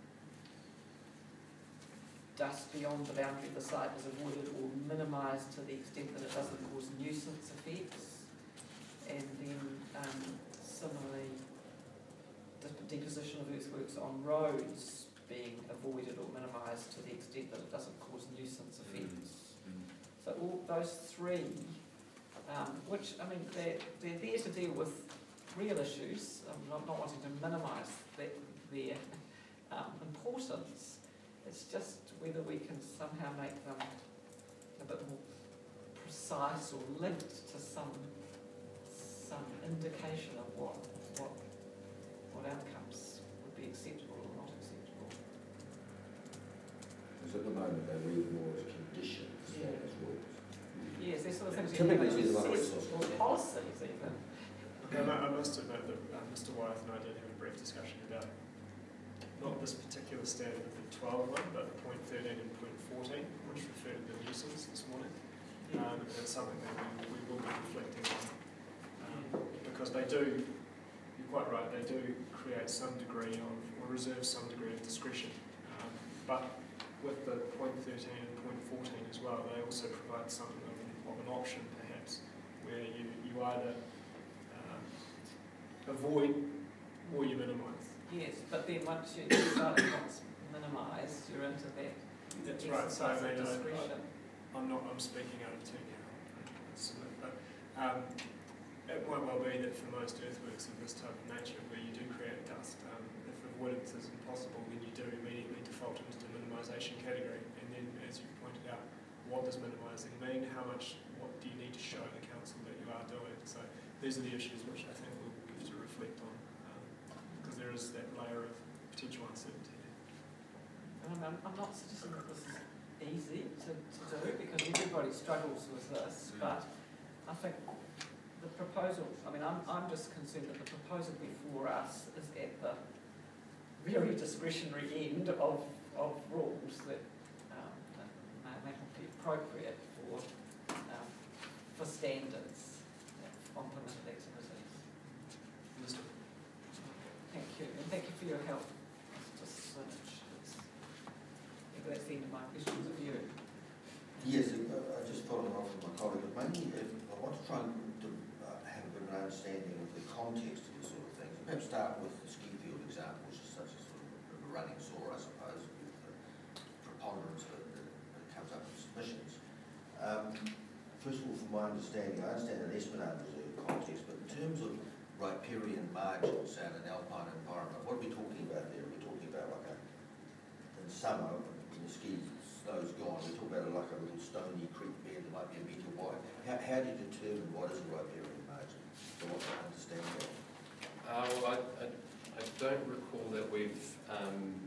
dust beyond the boundary of the site is avoided or minimised to the extent that it doesn't cause nuisance effects. And then um, similarly, de- deposition of earthworks on roads being avoided or minimised to the extent that it doesn't cause nuisance effects. So all those three, um, which, I mean, they're, they're there to deal with real issues, I'm not, not wanting to minimise their, their um, importance. It's just whether we can somehow make them a bit more precise or linked to some some indication of what what what outcomes would be acceptable or not acceptable. Because at the moment they read more as conditions than Yeah. as rules. Yes, these sort of things you Typically have it's either one in resource or or ten. policies even. I mu- I must admit that uh, Mister Wyeth and I did have a brief discussion about not this particular standard of the twelve one, but point thirteen and point fourteen, which referred to the nuisance this morning. Um, and it's something that we, we will be reflecting on. Um, because they do, you're quite right, they do create some degree of, or reserve some degree of discretion. Um, but with the point thirteen and point fourteen as well, they also provide something of an, of an option perhaps, where you, you either um, avoid or you minimise. Yes, but then once you decide what's minimised, you're into that That's right, so I exercise of mean, I- discretion. I'm not, I'm speaking out of turn here, I submit, but um, it might well be that for most earthworks of this type of nature, where you do create dust, um, if avoidance is impossible, then you do immediately default into the minimisation category. And then, as you pointed out, what does minimising mean? How much, what do you need to show the council that you are doing? So these are the issues which I think we'll have to reflect on, because there is that layer of potential uncertainty there. And I'm, I'm not suggesting that this is easy to, to do, because everybody struggles with this, but I think the proposal, I mean, I'm, I'm just concerned that the proposal before us is at the very discretionary end of, of rules that, um, that may, may not be appropriate for, um, for standards of implemented activities. Understood. Thank you, and thank you for your help. It's just so much. It's, yeah, that's the end of my questions of you. Yes, uh, uh, just following on from my colleague, but mainly if I want to try and to, uh, have a bit of an understanding of the context of this sort of thing. Perhaps start with the ski field example, which is such a sort of a running sore, I suppose, with the preponderance that, that, that comes up in submissions. Um, first of all, from my understanding, I understand an Esplanade Reserve context, but in terms of riparian margins out in alpine environment, what are we talking about there? Are we talking about like a, in summer, when the ski snow's gone, we talk about like a little stony creek bed that might be a metre wide. How, how do you determine what is a riparian margin? So what I understand that. Uh, well, I, I, I don't recall that we've um,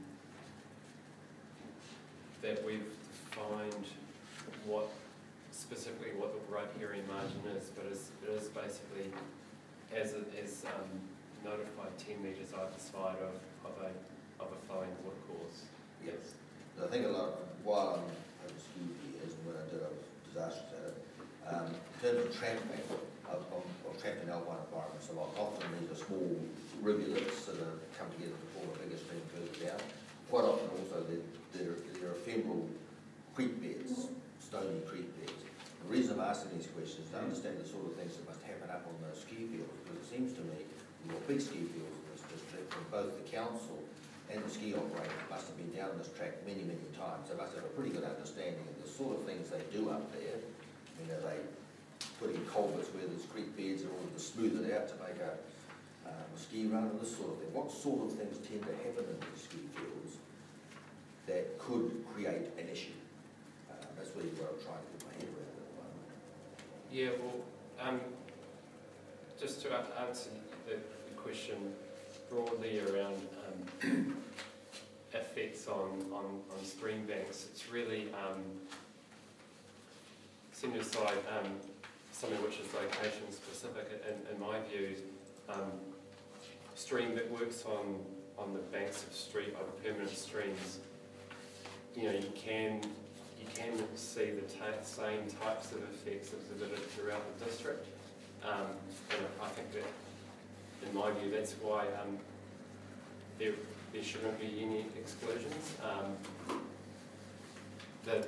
that we've defined what specifically what the riparian margin is, but it's, it is basically as it is um, notified ten metres either side of, of a of a flowing watercourse. Yes. I think a lot of, while I'm over ski years and when I did, I was disastrous at it. Um, in terms of tramping, I've, I've, I've tramped in alpine environments a lot. Often these are small rivulets that are, come together to form a bigger stream further down. Quite often also they're, they're, they're ephemeral creek beds, stony creek beds. The reason I'm asking these questions is to understand the sort of things that must happen up on those ski fields, because it seems to me we've got big ski fields in this district, and both the council and the ski operator must have been down this track many, many times. They must have a pretty good understanding of the sort of things they do up there. You know, they put in culverts where there's creek beds in order to smooth it out to make a, um, a ski run and this sort of thing. What sort of things tend to happen in these ski fields that could create an issue? Uh, that's really what I'm trying to get my head around at the moment. Yeah, well, um, just to answer the, the question broadly around um, effects on, on, on stream banks, it's really um, setting aside um, something which is location specific. In, in my view, um, stream that works on, on the banks of street of permanent streams, you know, you can you can see the ta- same types of effects exhibited throughout the district, um, and I think that, in my view, that's why um, there, there shouldn't be any exclusions. Um, the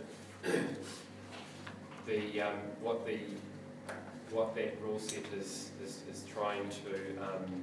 the um, what the what that rule set is is, is trying to um,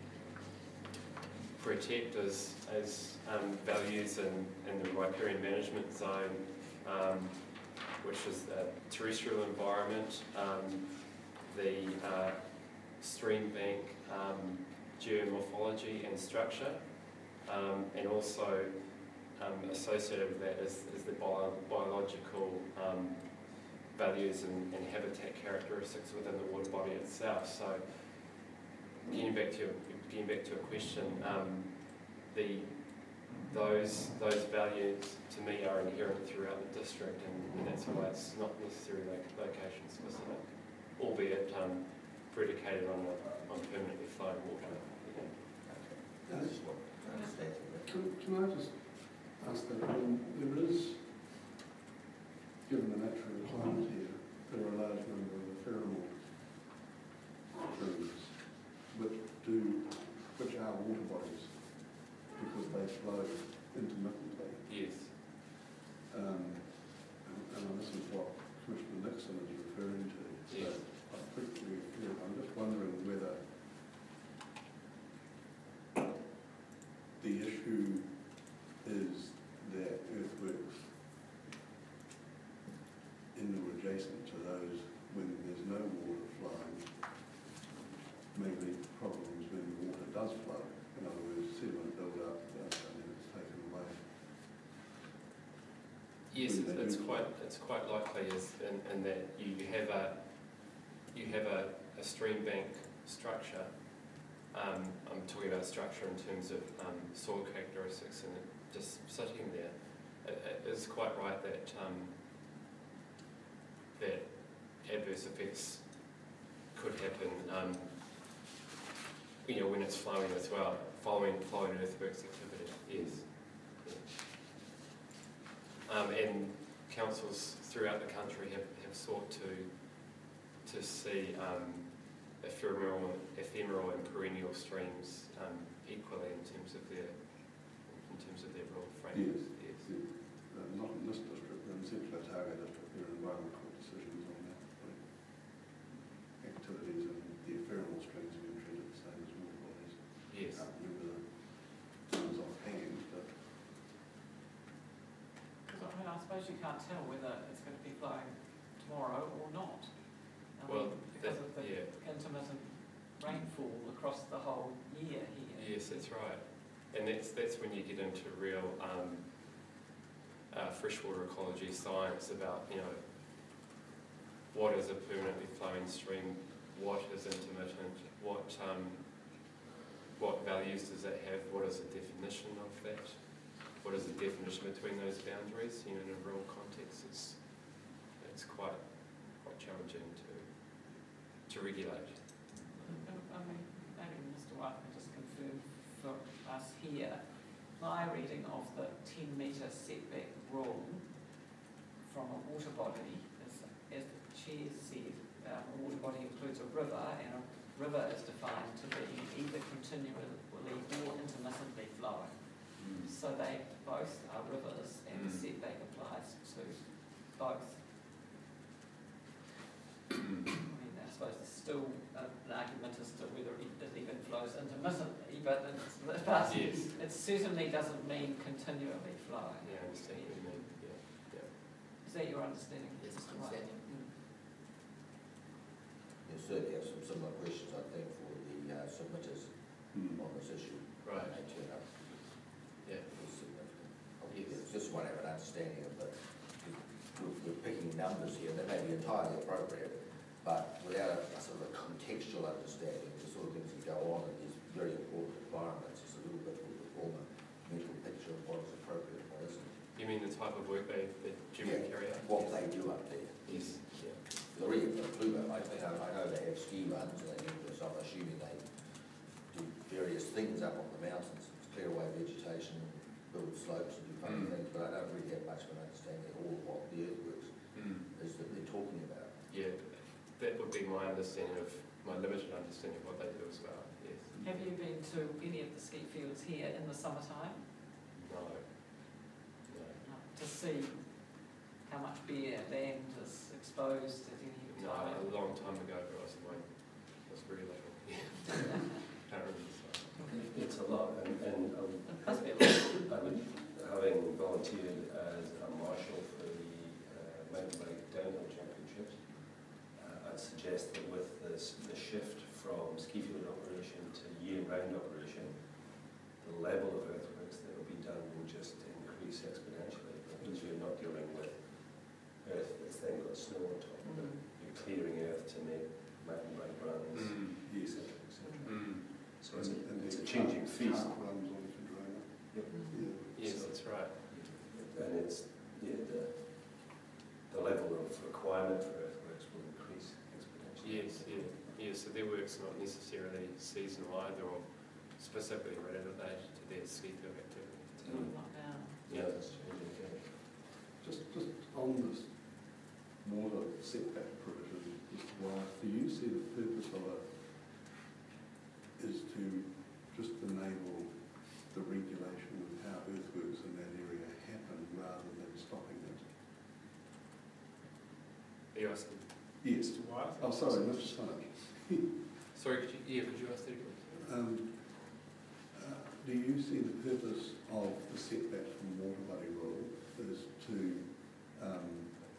protect is, is um, values in, in the riparian management zone, um, which is the terrestrial environment, um, the uh, stream bank um, geomorphology and structure, um, and also um, associated with that is, is the bio biological um, values and, and habitat characteristics within the water body itself. So, getting back to your, getting back to a question, um, the those those values to me are inherent throughout the district, and, and that's why it's not necessarily like location specific, albeit um, predicated on a, on permanently flowing water. That is what I understand. Can, can I just ask that, when there is, given the natural climate here, there are a large number of ephemeral streams which do, which are water bodies because they flow intermittently. Yes. Um, and, and this is what Commissioner Nixon is referring to. Yes. So I think we, yeah, I'm just wondering whether the issue is that earthworks in or adjacent to those when there's no water flowing may lead to problems when the water does flow. In other words, sediment build up uh, and then it's taken away. Yes, it's, it's quite it's quite likely is in, in that you have a you have a, a stream bank structure. Um, I'm talking about structure in terms of um, soil characteristics and it just sitting there. It, it is quite right that um, that adverse effects could happen. Um, you know, when it's flowing as well, following flowing earthworks activity. Yes. Yeah. Um, and councils throughout the country have, have sought to to see um, ephemeral, ephemeral and perennial streams um, equally in terms of their in terms of their role frameworks. Yes. Yeah. Uh, not in this district, but in Central Otago district, there are environmental decisions on that. Activities and the ephemeral streams have been treated the same as water bodies. Yes. I can't remember the terms offhand, but Because I mean, I suppose you can't tell whether it's going to be flowing tomorrow or not. I Well, mean, because that- of the yeah. intermittent rainfall across the whole year here. Yes, that's right. And that's that's when you get into real um, uh, freshwater ecology science about, you know, what is a permanently flowing stream, what is intermittent, what um, what values does it have, what is the definition of that, what is the definition between those boundaries, you know, in a rural context. It's it's quite quite challenging to to regulate. I mean, maybe Mister White can just confirm for us here, my reading of the ten metre setback rule from a water body is, as the chair said, um, a water body includes a river, and a river is defined to be either continually or intermittently flowing. Mm. So they both are rivers, and the Mm. setback applies to both. I mean, I suppose there's still uh, an argument as to whether it it even flows intermittently, but it's, but Yes. it certainly doesn't mean continually flowing. Yeah, I understand what you mean. Yeah, yeah. Is that your understanding? Yes, Mister I'm White? understanding. Mm. You certainly have some similar questions, I think, for the uh, submitters hmm. on this issue. Right. They turn up Yeah. with significant. Yes. Just want to have an understanding of the, we're- we're picking numbers here, they may be entirely appropriate, but without a a sort of a contextual understanding, the sort of things that go on in these very important environments, it's a little bit of a form a mental picture of what is appropriate and what isn't. You mean the type of work they, that Jimmy Yeah, carry out? What they do up there. Yes. Yeah. Loretta and Pluto, I think, I I know they have ski runs, and they do, so I'm assuming they do various things up on the mountains, clear away vegetation, build slopes and do funny Mm. things, but I don't really have much of an understanding at all of what the earthworks Mm. is that they're talking about. Yeah, that would be my understanding of, my limited understanding of what they do as well, yes. Have you been to any of the ski fields here in the summertime? No. No. No. To see how much bare land is exposed at any No, time? a long time ago, but I was away, I was very little, yeah. Can't remember, so. It's a lot, and, and um, It must be a lot. I would, having volunteered as a marshal for the uh, mountain bike downhill championships, uh, I'd suggest that with this, the shift from ski field operation to year-round operation, the level of earthworks that will be done will just increase exponentially. Because you're not dealing with earth that's then got snow on top of it. You're clearing earth to make mountain bike runs, Mm. et cetera, et cetera. Mm. So it's a, And it's a the changing cart- feast. cart runs on Cardrona. Yep. Yeah. Yes, that's right. And it's, yeah, the, the level of requirement for earthworks will increase exponentially. Yes, yeah, yeah, so their work's not necessarily seasonal either, or specifically related to their ski field activity. Mm. Not now. Yeah, that's changing, yeah. Just, just on this water setback provision, Mister Wyeth, do you see the purpose of it is to just enable the regulation of how earthworks in that area happen rather than stopping it? Are you asking Yes. Mister Wyeth? Oh, sorry, Mister Sonic. Sorry, could you, yeah, could you ask that again? Um, uh, do you see the purpose of the setback from Waterbuddy Rule is to um,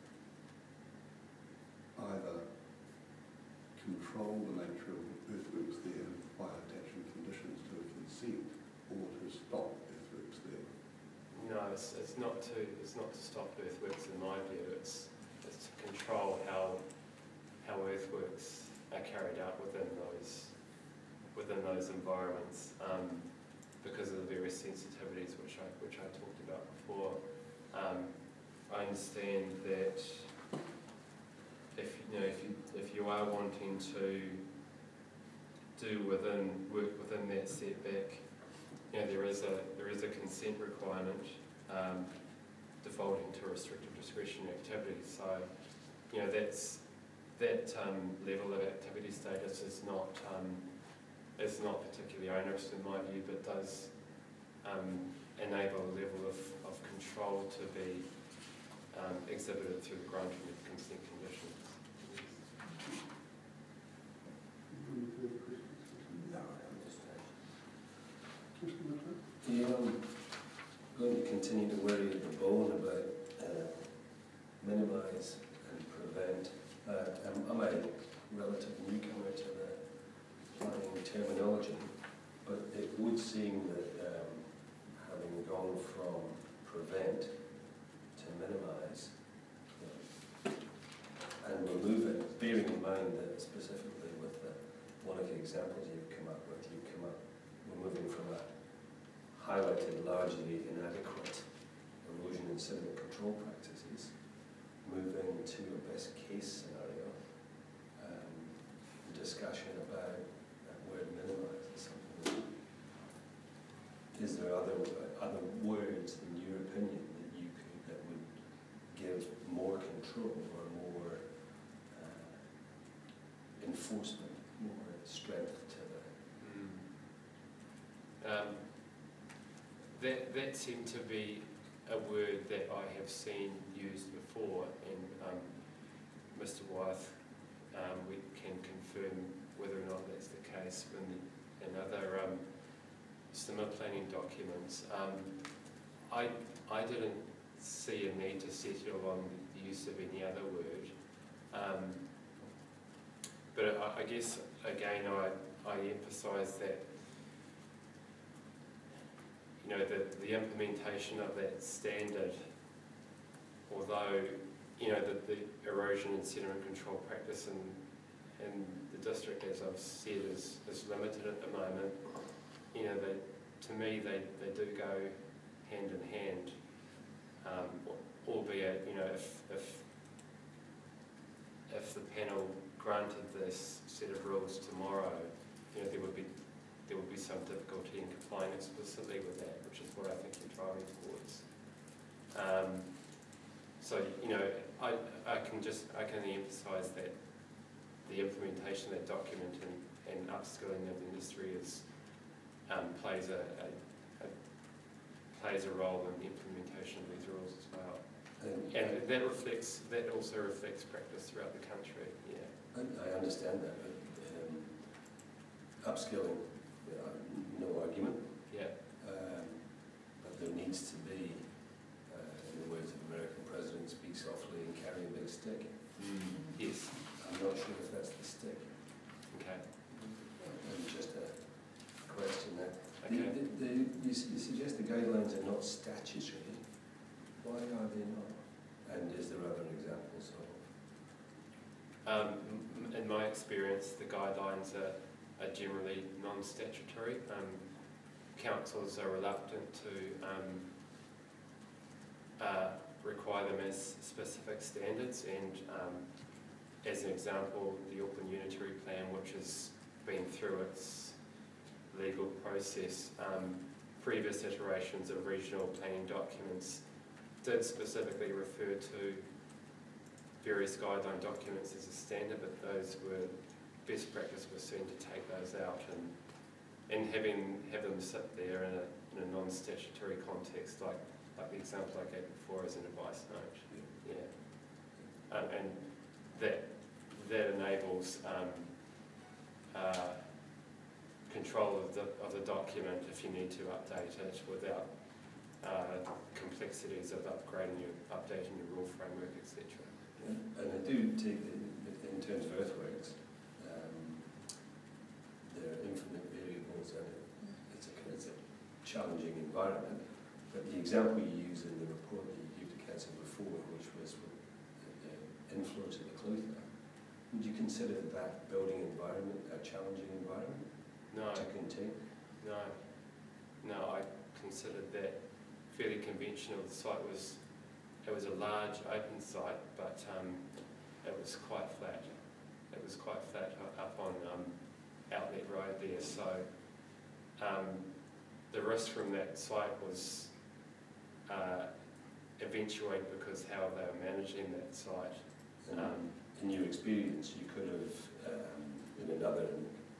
either control the nature of earthworks there by attaching conditions to a consent, or to stop earthworks there? No, it's, it's not to, it's not to stop earthworks in my view, it's, it's to control how, how earthworks are carried out within those, within those environments, um, because of the various sensitivities which I, which I talked about before. Um, I understand that if, you know, if you, if you are wanting to do within, work within that setback, you know, there is a, there is a consent requirement, um, defaulting to restricted discretionary activities. So, you know, that's, that um, level of activity status is not, um, is not particularly onerous in my view, but does um, enable a level of, of control to be um, exhibited through the granting of consent conditions. Any further questions? No, at this stage. Mister Mitchell? Yeah, I'm going to continue to worry the bone about uh, minimise and prevent. Uh, I'm, I'm a relative newcomer to the planning terminology, but it would seem that um, having gone from prevent to minimise, you know, and remove it, bearing in mind that specifically with the one of the examples you've come up with, you've come up, we're moving from a highlighted largely inadequate erosion and sediment control practices, moving to a best case scenario, um, discussion about that word minimise is something. Is there other other words, in your opinion, that you could that would give more control or more uh, enforcement, more strength to the? Mm. Um, that, that seemed to be a word that I have seen used before, and um, Mister Wyeth, um, we can confirm whether or not that's the case in, the, in other um, similar planning documents. Um, I, I didn't see a need to settle on the use of any other word, um, but I, I guess again I, I emphasise that, you know, the, the implementation of that standard, although, you know, the, the erosion and sediment control practice in, in the district, as I've said, is, is limited at the moment, you know, they, to me, they, they do go hand in hand, um, albeit, you know, if, if, if the panel granted this set of rules tomorrow, you know, there would be there would be some difficulty in complying explicitly with that, which is what I think you're driving towards. Um, so, you know, I, I can just, I can emphasise that the implementation of that document and, and upskilling of the industry is, um, plays a, a, a plays a role in the implementation of these rules as well. And, And that reflects, that also reflects practice throughout the country, yeah. I, I understand that, but um, upskilling, uh, no argument. Yeah. Um, but there needs to be, uh, in the words of American president, speak softly and carry a big stick. Yes. I'm not sure if that's the stick. Okay. Okay. The, the, you, s- you suggest the guidelines are not statutory. Why are they not? And is there other examples of? Um, m- in my experience, the guidelines are, are generally non-statutory. Um, councils are reluctant to um, uh, require them as specific standards, and um, as an example, the Auckland Unitary Plan, which has been through its legal process, um, previous iterations of regional planning documents did specifically refer to various guideline documents as a standard, but those were, best practice was soon to take those out and and having have them sit there in a, in a non-statutory context, like like the example I gave before as an advice note. Yeah, um, and that that enables um, uh, control of the of the document if you need to update it without uh, complexities of upgrading your updating your rule framework, et cetera. And I do take the, in terms of earthworks, um, there are infinite variables and it's a, it's a challenging environment. But the example you use in the report that you gave to council before, which was with the, the influence of the Clutha, would you consider that building environment a challenging environment No, to contain? no, no. I considered that fairly conventional. The site was it was a large open site, but um, it was quite flat. It was quite flat up on um, Outlet Road there. So um, the risk from that site was uh, eventuated because how they were managing that site. And Um, in your experience, you could have, um, in another,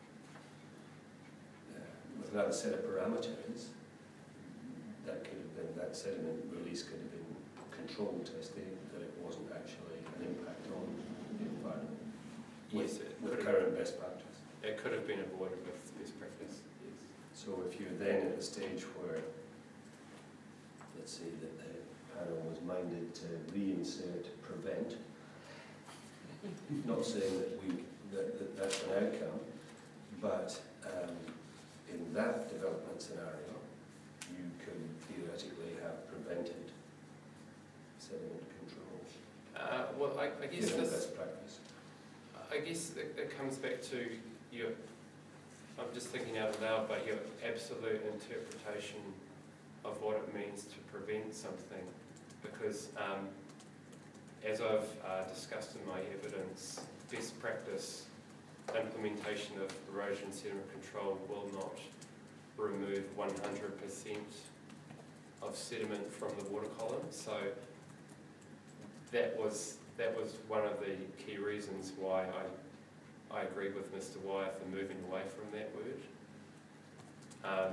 uh, with another set of parameters, that could have been, that sediment release could have been controlled to a state that it wasn't actually an impact on the environment. yes, it With could, have, current best practice. it could have been avoided with best practice. Yes. So if you're then at a stage where, let's say that the panel was minded to reinsert prevent, not saying that we that, that that's an outcome, but um, in that development scenario, you could theoretically have prevented sediment control. Uh, well, I, I guess given this. best practice. I guess it, it comes back to your, I'm just thinking out loud, but your absolute interpretation of what it means to prevent something. Because um, as I've uh, discussed in my evidence, best practice implementation of erosion sediment control will not remove one hundred percent of sediment from the water column. So that was that was one of the key reasons why I I agreed with Mister Wyeth in moving away from that word. Um,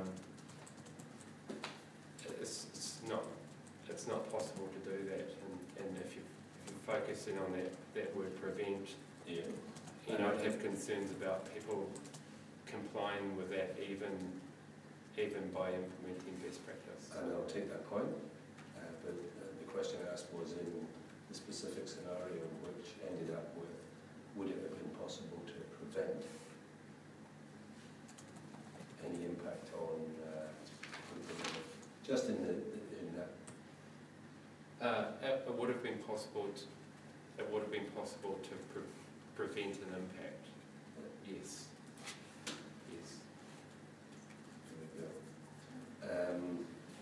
it's, it's not it's not possible to do that, and, and if, you, if you're focusing on that, that word prevent, Yeah. you don't have concerns about people complying with that even even by implementing best practice. And I'll take that point, uh, but uh, the question I asked was in the specific scenario which ended up with, would it have been possible to prevent any impact on, uh, just in the in that? Uh, it, it would have been possible to, it would have been possible to pre prevent an impact. Yes. Yes. There we go. Um,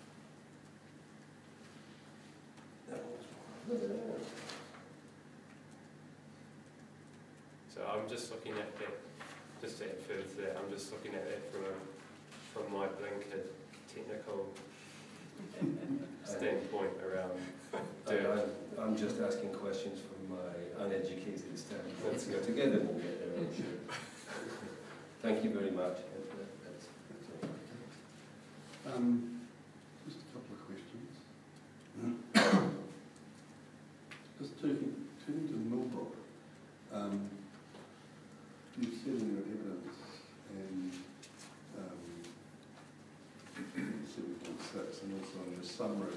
So I'm just looking at that, just to add further to that, I'm just looking at that from a, from my blinkered technical standpoint around And dirt. I'm, I'm just asking questions from my uneducated standpoint. Let's go together, we'll get there, I'm sure. Thank you very much. That's, that's all. Um, just a couple of questions. Just turning, turning to Millbrook, um, you've said in your evidence and um, seven point six and also in your summary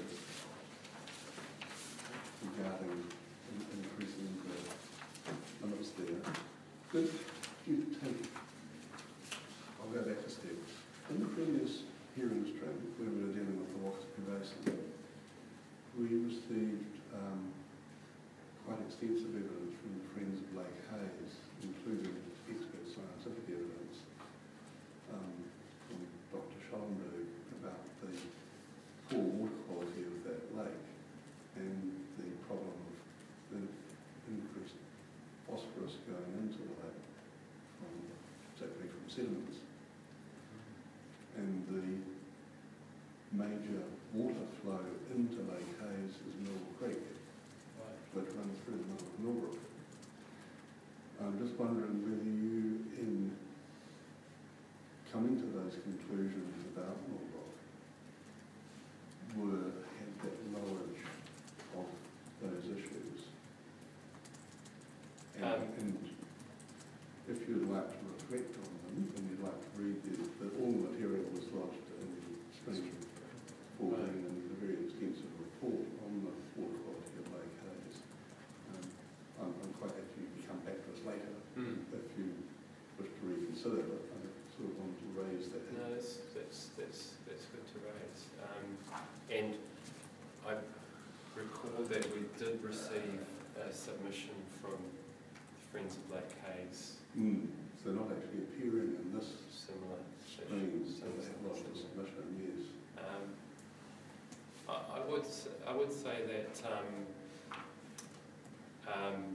regarding in- increasing the limits there. Could you take, I'll go back a step. In the previous here in Australia, where we were dealing with the Wakatipu Basin, we received um, quite extensive evidence from the Friends of Lake Hayes, including expert scientific evidence um, from Doctor Schellenberg about the poor water quality of that lake and the problem of the increased phosphorus going into the lake, from, particularly from sediments. And the major water flow into Lake Hayes is Mill Creek, which runs through the middle of Millbrook. I'm just wondering whether you, in coming to those conclusions about Millbrook, were had that knowledge of those issues. And, Um, and if you'd like to reflect on them, and you'd like to read the, the all the material was lodged in Stream fourteen and a very extensive report on the water quality of Lake Hayes. Um, I'm, I'm quite happy you can come back to us later Mm. if you wish to reconsider, but I sort of wanted to raise that. No, that's, that's, that's, that's good to raise. Um, and I recall that we did receive a submission from Friends of Lake Hayes, Mm. So not actually appearing in this similar stream, issues. so they have lost a submission, yes. Um, I, I would s- I would say that um, um,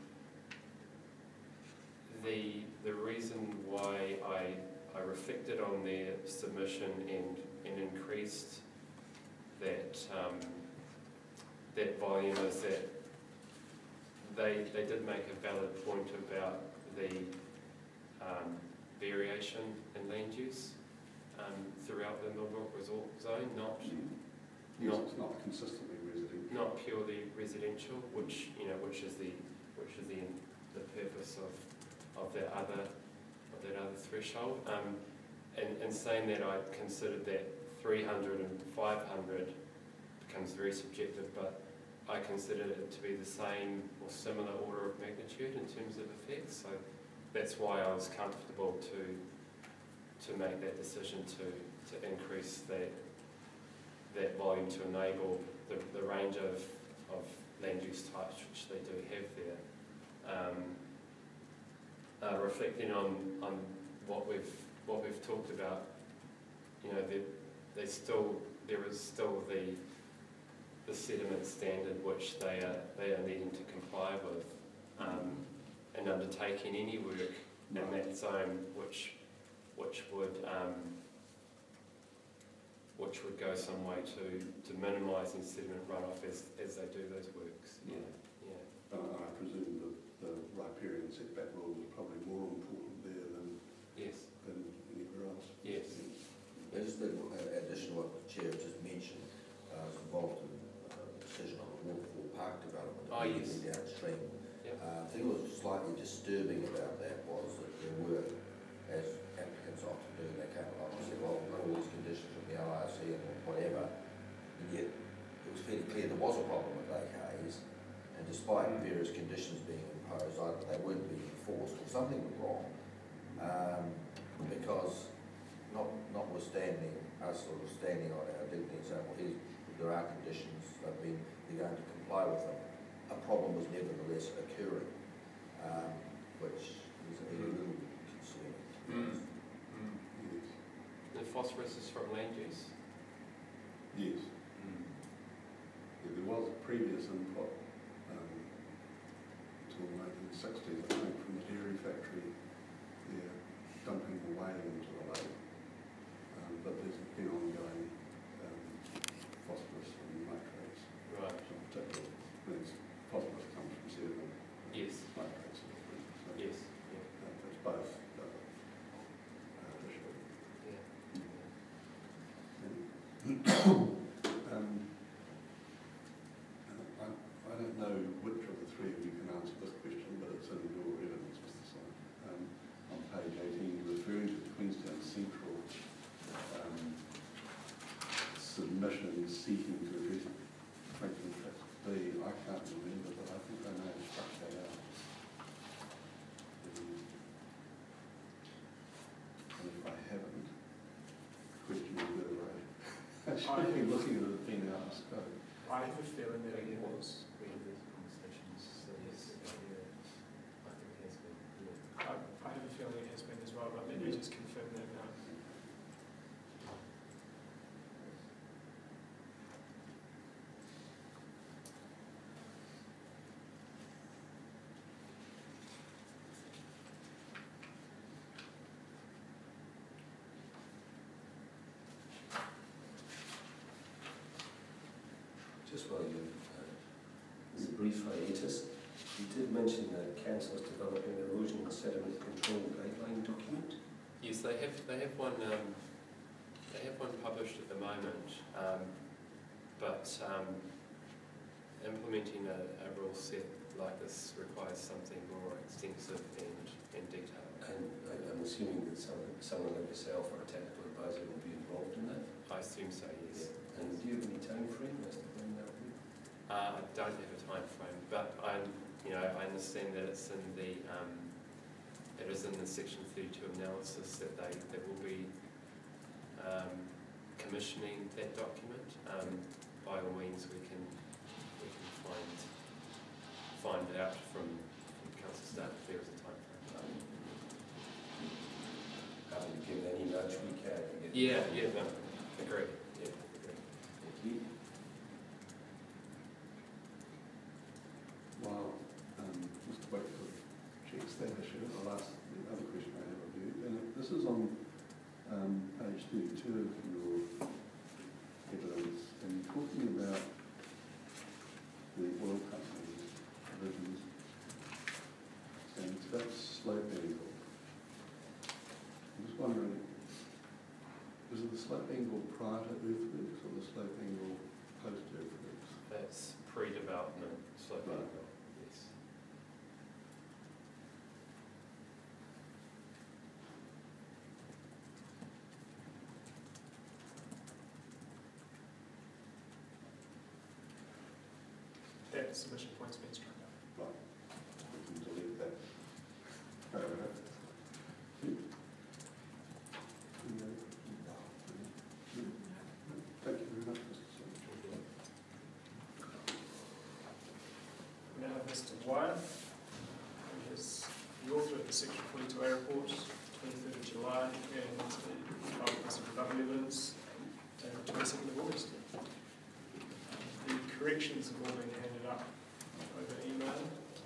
the the reason why I I reflected on their submission and and increased that um, that volume is that they they did make a valid point about the um, variation in land use um, throughout the Millbrook Resort Zone, not Yes, Not- it's not consistently residential. not purely residential, which you know, which is the which is the the purpose of of that other of that other threshold. Um, and, and saying that, I considered that three hundred and five hundred becomes very subjective, but I considered it to be the same or similar order of magnitude in terms of effects. So that's why I was comfortable to to make that decision to to increase that that volume to enable the, the range of, of land use types which they do have there. Um, uh, reflecting on, on what we've what we've talked about, you know, there, there's still there is still the the sediment standard which they are they are needing to comply with, um, and undertaking any work in that zone which which would um, which would go some way to, to minimising sediment runoff as, as they do those works. Yeah, yeah. Uh, I presume the, the riparian setback rule is probably more important there than, Yes, than anywhere else. yes. Yeah, just in addition to what the Chair just mentioned, uh, I was involved in uh, a decision on the Waterfall Park development Oh, yes. immediately downstream. Yep. Uh, I think what was slightly disturbing about that was that there were, as applicants often do, they came along and said, well, we've got all these conditions from the L I C and whatever, and yet it was fairly clear there was a problem with Lake Hayes, and despite various conditions being imposed, either they weren't being enforced or something was wrong, um, because not, notwithstanding us sort of standing on our dignity and saying, well, here's, there are conditions, they've been, they're going to comply with them, a problem was nevertheless occurring, um, which is a little concerning. Mm. Yes. The phosphorus is from land use. Yes. Yeah, there was previous input um, until the nineteen sixties, I think, from the dairy factory there, dumping away into the lake. Um, but there's been ongoing um, phosphorus and nitrates. Right. So particularly, there's phosphorus comes from sediment. Yes. Nitrates are different. So Yes. Yeah. uh, it's both uh, uh, issue. Yeah. Um, I, I don't know which of the three of you can answer this question, but it's in your evidence, Mister Simon. Um, on page eighteen, referring to the Queenstown Central um, submission seeking to address Franklin Trust B, I can't remember, but I think I may have struck that out. Um, and if I haven't, the question is whether should be looking at it being out of scope. I have a feeling that it was. We had these conversations, so yes, yeah, I think it has been, yeah. I, I have a feeling it has been as well, but let me just confirm that now. Just while you, uh, there's a brief hiatus, you did mention that council is developing an erosion and sediment control guideline document. Yes, they have, they have one, um, they have one published at the moment, um, but, um, implementing a, a rule set like this requires something more extensive and, and detailed. And I, I'm assuming that someone, someone like yourself or a technical advisor will be involved in that. I assume so, yes. And do you have any time frame as to when that will be? Uh, I don't have a time frame, but I, you know, I understand that it's in the, um, it is in the section thirty-two analysis that they, that will be um, commissioning that document. Um, by all means, we can, we can find, find it out from, from council staff if there is a time frame. Happy to give any nudge we can to get. Yeah, yeah, no, agree, yeah, agree. Thank you. While um, Mister Wakefield checks that issue, I'll ask the other question I have of you. And this is on um, page thirty-two of your evidence, and you're talking about the oil company's provisions, and it's about slope angle. I'm just wondering, is it the slope angle prior to earthworks or the slope angle post earthworks? That's pre-development slope Right. angle, yes. That submission point's been struck out. Right, we can delete that paragraph. Hmm? No. No. Thank you very much, Mister Sewell. We now have Mister Wire, who is the author of the Section forty-two A report, twenty-third of July, and the five of rebuttal evidence, dated twenty-second of August. The corrections have all been handed up over email.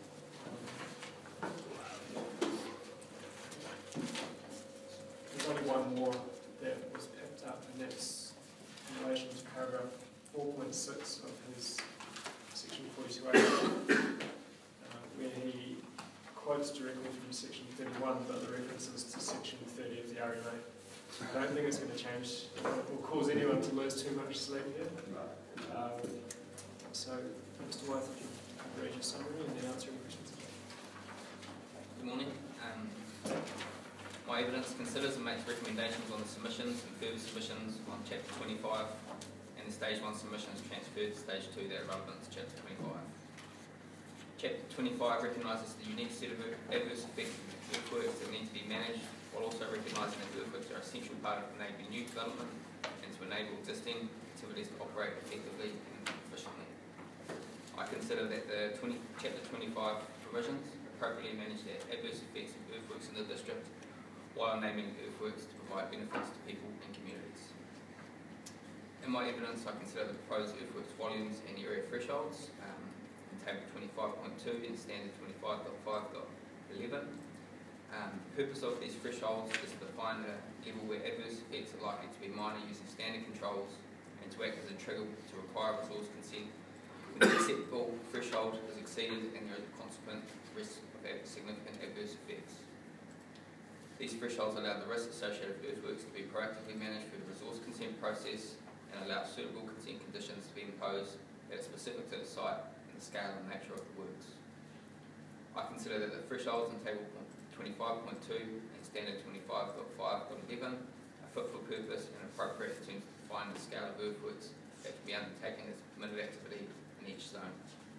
There's only one more that was picked up, and that's in relation to paragraph four point six of his section forty-two A, uh, where he quotes directly from section thirty-one, but the references to section thirty of the R M A. I don't think it's going to change or cause anyone to lose too much sleep here. Right. Um, so, Mister Wyeth, if you could read your summary and then answer any questions. Good morning. Um, my evidence considers and makes recommendations on the submissions and further submissions on Chapter twenty-five and the Stage one submissions transferred to Stage two that are relevant to Chapter twenty-five. Chapter twenty-five recognises the unique set of adverse effects of earthworks that need to be managed, while also recognising that earthworks are an essential part of enabling new development and to enable existing activities to operate effectively and efficiently. I consider that the twenty, Chapter twenty-five provisions appropriately manage the adverse effects of earthworks in the district while enabling earthworks to provide benefits to people and communities. In my evidence, I consider the proposed earthworks volumes and area thresholds um, in Table twenty-five point two and Standard twenty-five point five point eleven. Um, the purpose of these thresholds is to define a level where adverse effects are likely to be minor using standard controls and to act as a trigger to require resource consent when the acceptable threshold is exceeded and there is a consequent risk of significant adverse effects. These thresholds allow the risks associated with earthworks to be proactively managed through the resource consent process and allow suitable consent conditions to be imposed that are specific to the site and the scale and nature of the works. I consider that the thresholds in Table twenty-five point two and Standard twenty-five point five point eleven are fit for purpose and appropriate in terms of defining the scale of earthworks that can be undertaken as a permitted activity in each zone.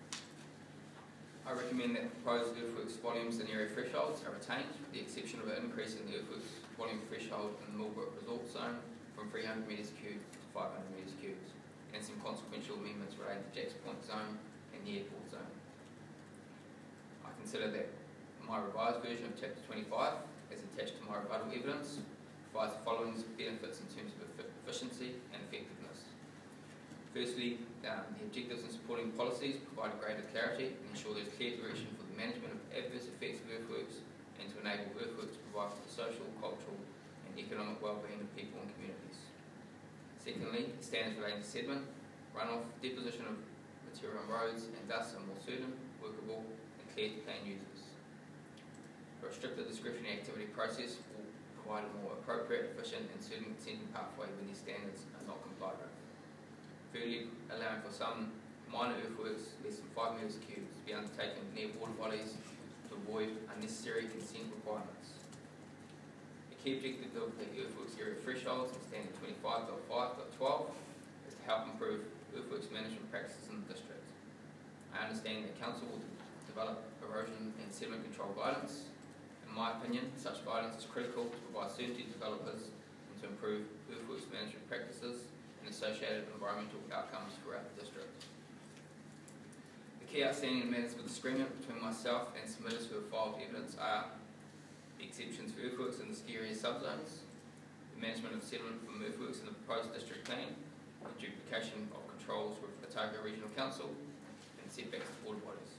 I recommend that the proposed earthworks volumes and area thresholds are retained, with the exception of an increase in the earthworks volume threshold in the Millbrook Resort Zone from three hundred metres cubed to to five hundred metres cubed, and some consequential amendments relating to Jacks Point zone and the airport zone. I consider that my revised version of chapter twenty-five, as attached to my rebuttal evidence, provides the following benefits in terms of efficiency and effectiveness. Firstly, um, the objectives and supporting policies provide greater clarity and ensure there is clear direction for the management of adverse effects of earthworks and to enable earthworks to provide for the social, cultural and economic well-being of people and communities. Secondly, standards relating to sediment, runoff, deposition of material on roads and thus are more certain, workable and clear to plan users. A restricted discretionary activity process will provide a more appropriate, efficient and certain consenting pathway when these standards are not complied with. Thirdly, allowing for some minor earthworks less than five metres cubed to be undertaken near water bodies to avoid unnecessary consent requirements. The key objective of the earthworks area thresholds in standard twenty-five point five point twelve is to help improve earthworks management practices in the district. I understand that Council will develop erosion and sediment control guidance. In my opinion, such guidance is critical to provide certainty to developers and to improve earthworks management practices and associated environmental outcomes throughout the district. The key outstanding matters of disagreement between myself and submitters who have filed evidence are the exceptions for earthworks in the ski area subzones, the management of sediment from earthworks in the proposed district plan, the duplication of controls with Otago Regional Council, and setbacks to water bodies.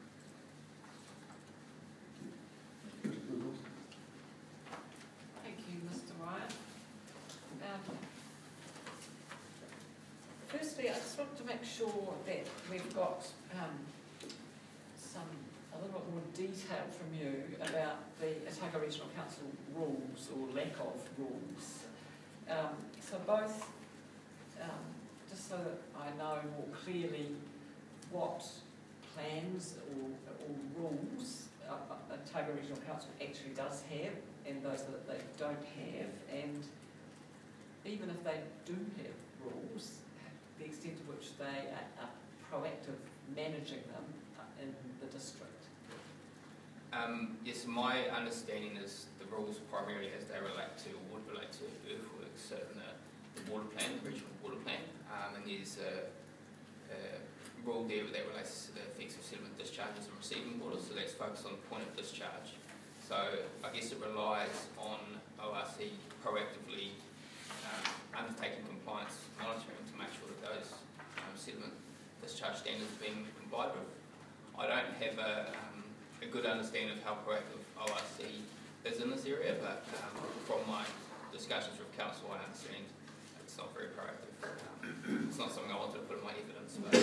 Thank you, Mister Ryan. Um, Firstly, I just want to make sure that we've got um, some a little bit more detail from you about the Otago Regional Council rules or lack of rules. Um, so both, um, just so that I know more clearly what plans or, or rules uh, Otago Regional Council actually does have and those that they don't have, and even if they do have rules, the extent to which they are, are proactive managing them in the district. Um, yes, my understanding is the rules primarily as they relate to, would relate to earthworks, so in the, the water plan, the regional water plan, um, and there's a, a rule there that relates to the effects of sediment discharges and receiving water, so that's focused on the point of discharge. So I guess it relies on O R C proactively um, undertaking compliance monitoring to make sure that those um, sediment discharge standards are being complied with. I don't have a, um, a good understanding of how proactive O R C is in this area, but um, from my discussions with council, I understand it's not very proactive. Um, it's not something I wanted to put in my evidence. But,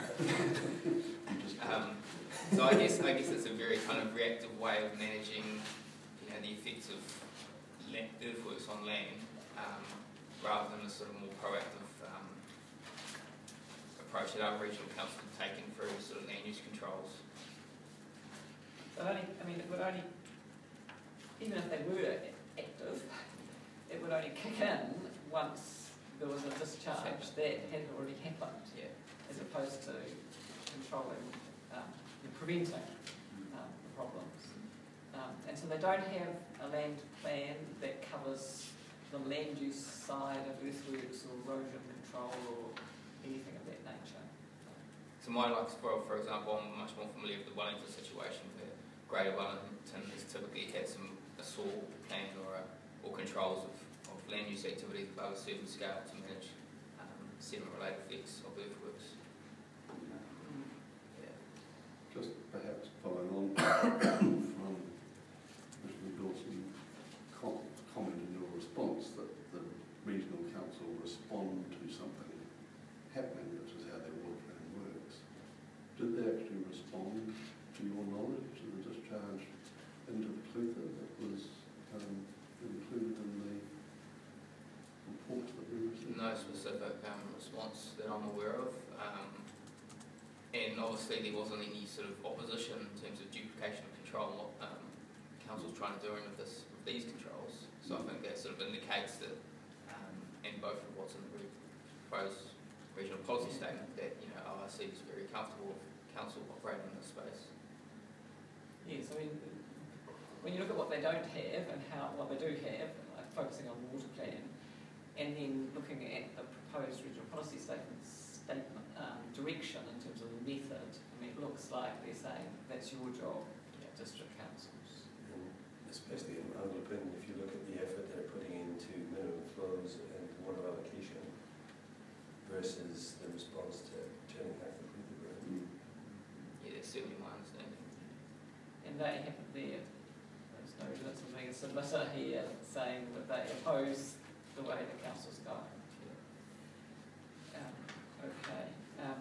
um, so I guess I guess it's a very kind of reactive way of managing, you know, the effects of earthworks on land, um, rather than a sort of more proactive um, approach that our regional council have taken through sort of land use controls. But only, I mean, it would only, even if they were active, it would only kick in once there was a discharge that had already happened, Yeah. as opposed to controlling, um, and preventing um, the problems. Um, and so they don't have a land plan that covers the land use side of earthworks or erosion control or anything of that nature. So my like for, for example, I'm much more familiar with the Wellington situation where Greater Wellington has typically had some a S O R plan or a, or controls of, of land use activities above a certain scale to manage um, sediment-related effects of earthworks. Um, yeah. Just perhaps following on from Mister Dawson com- comment in your response that the regional council respond to something happening, which is how their water plan works. Did they actually respond, to your knowledge, to the discharge into the Clutha that was um, included in the report that we received? No specific um, response that I'm aware of. Um, and obviously there wasn't any sort of opposition in terms of duplication of control what um, council's trying to do with this with these controls. So I think that sort of indicates that, um, and both of what's in the proposed regional policy statement, that, you know, O R C is very comfortable with council operating in this space. Yes, I mean, when you look at what they don't have and how what they do have, like focusing on the water plan, and then looking at at the proposed regional policy statement, statement um, direction in terms of the method, I mean, it looks like they're saying that's your job, district councils. And especially in Anglican, if you look at the effort they're putting into minimum flows and water allocation versus the response to turning half the river. Yeah, that's certainly my understanding. And they haven't there, there's no evidence of being a submitter here saying that they oppose the way the council's going. Um, okay. Um,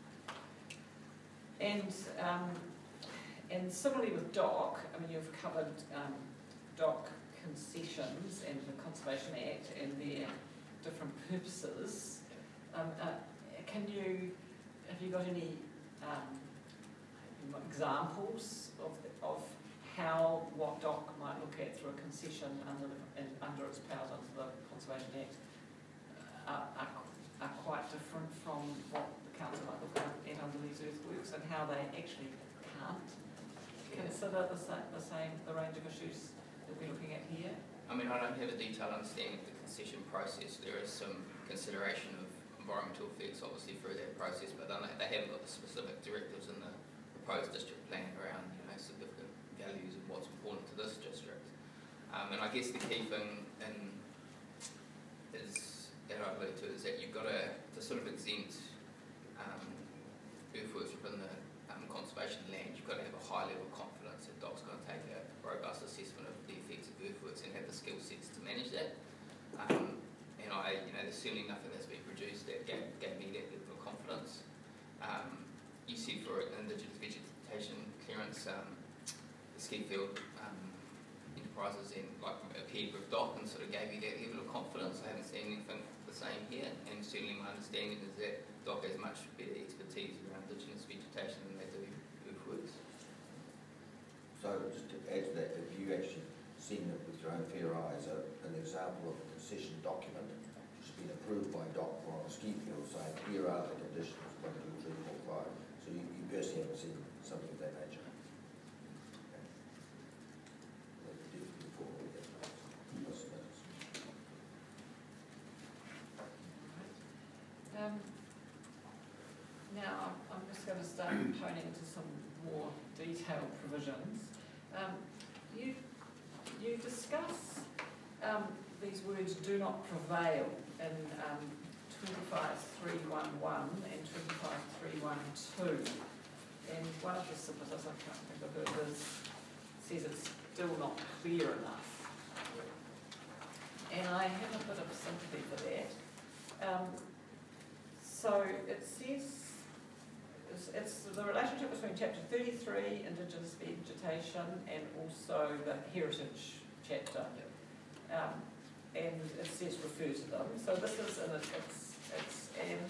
and um, and similarly with D O C, I mean, you've covered um, D O C concessions and the Conservation Act and their different purposes. Um, uh, can you, have you got any um, examples of, of how, what D O C might look at through a concession under, the, and under its powers under the Conservation Act uh, are, are, are quite different from what the council might look at under these earthworks, and how they actually can't consider the same, the same, the range of issues that we're looking at here? I mean, I don't have a detailed understanding of the concession process. There is some consideration of environmental effects, obviously, through that process, but then they haven't got the specific directives in the proposed district plan around, you know, significant values and what's important to this district. Um, and I guess the key thing in, is, that I alluded to, is that you've got to, to sort of exempt um, earthworks within the um, conservation land. You've got to have a high level of confidence that D O C's going to take a robust assessment of the effects of earthworks and have the skill sets to manage that. Um, and I, you know, there's certainly nothing that's been produced that gave, gave me that level of confidence. Um, you see for Indigenous vegetation clearance, um, the Skifield um, enterprises and like appeared with D O C and sort of gave you that level of confidence. I haven't seen anything the same here, and certainly my understanding is that D O C has much better expertise around Indigenous vegetation than they do earthworks. So just to add to that, have you actually seen it with your own fair eyes, a, an example of a concession document which has been approved by D O C for a ski field saying here are the conditions, one, two, three, four, five. So you, you personally haven't seen something of that nature? Okay. Well, definitely before we get those minutes. Um, now, I'm, I'm just going to start honing into some more detailed provisions. Um, you, you discuss um, these words "do not prevail" in um, twenty-five three one one and twenty-five three one two. And one of the submitters, I can't remember who it is, says it's still not clear enough. And I have a bit of sympathy for that. Um, so it says it's, it's the relationship between chapter thirty-three, Indigenous vegetation, and also the heritage chapter. Um, and it says refer to them. So this is an, it's, it's an,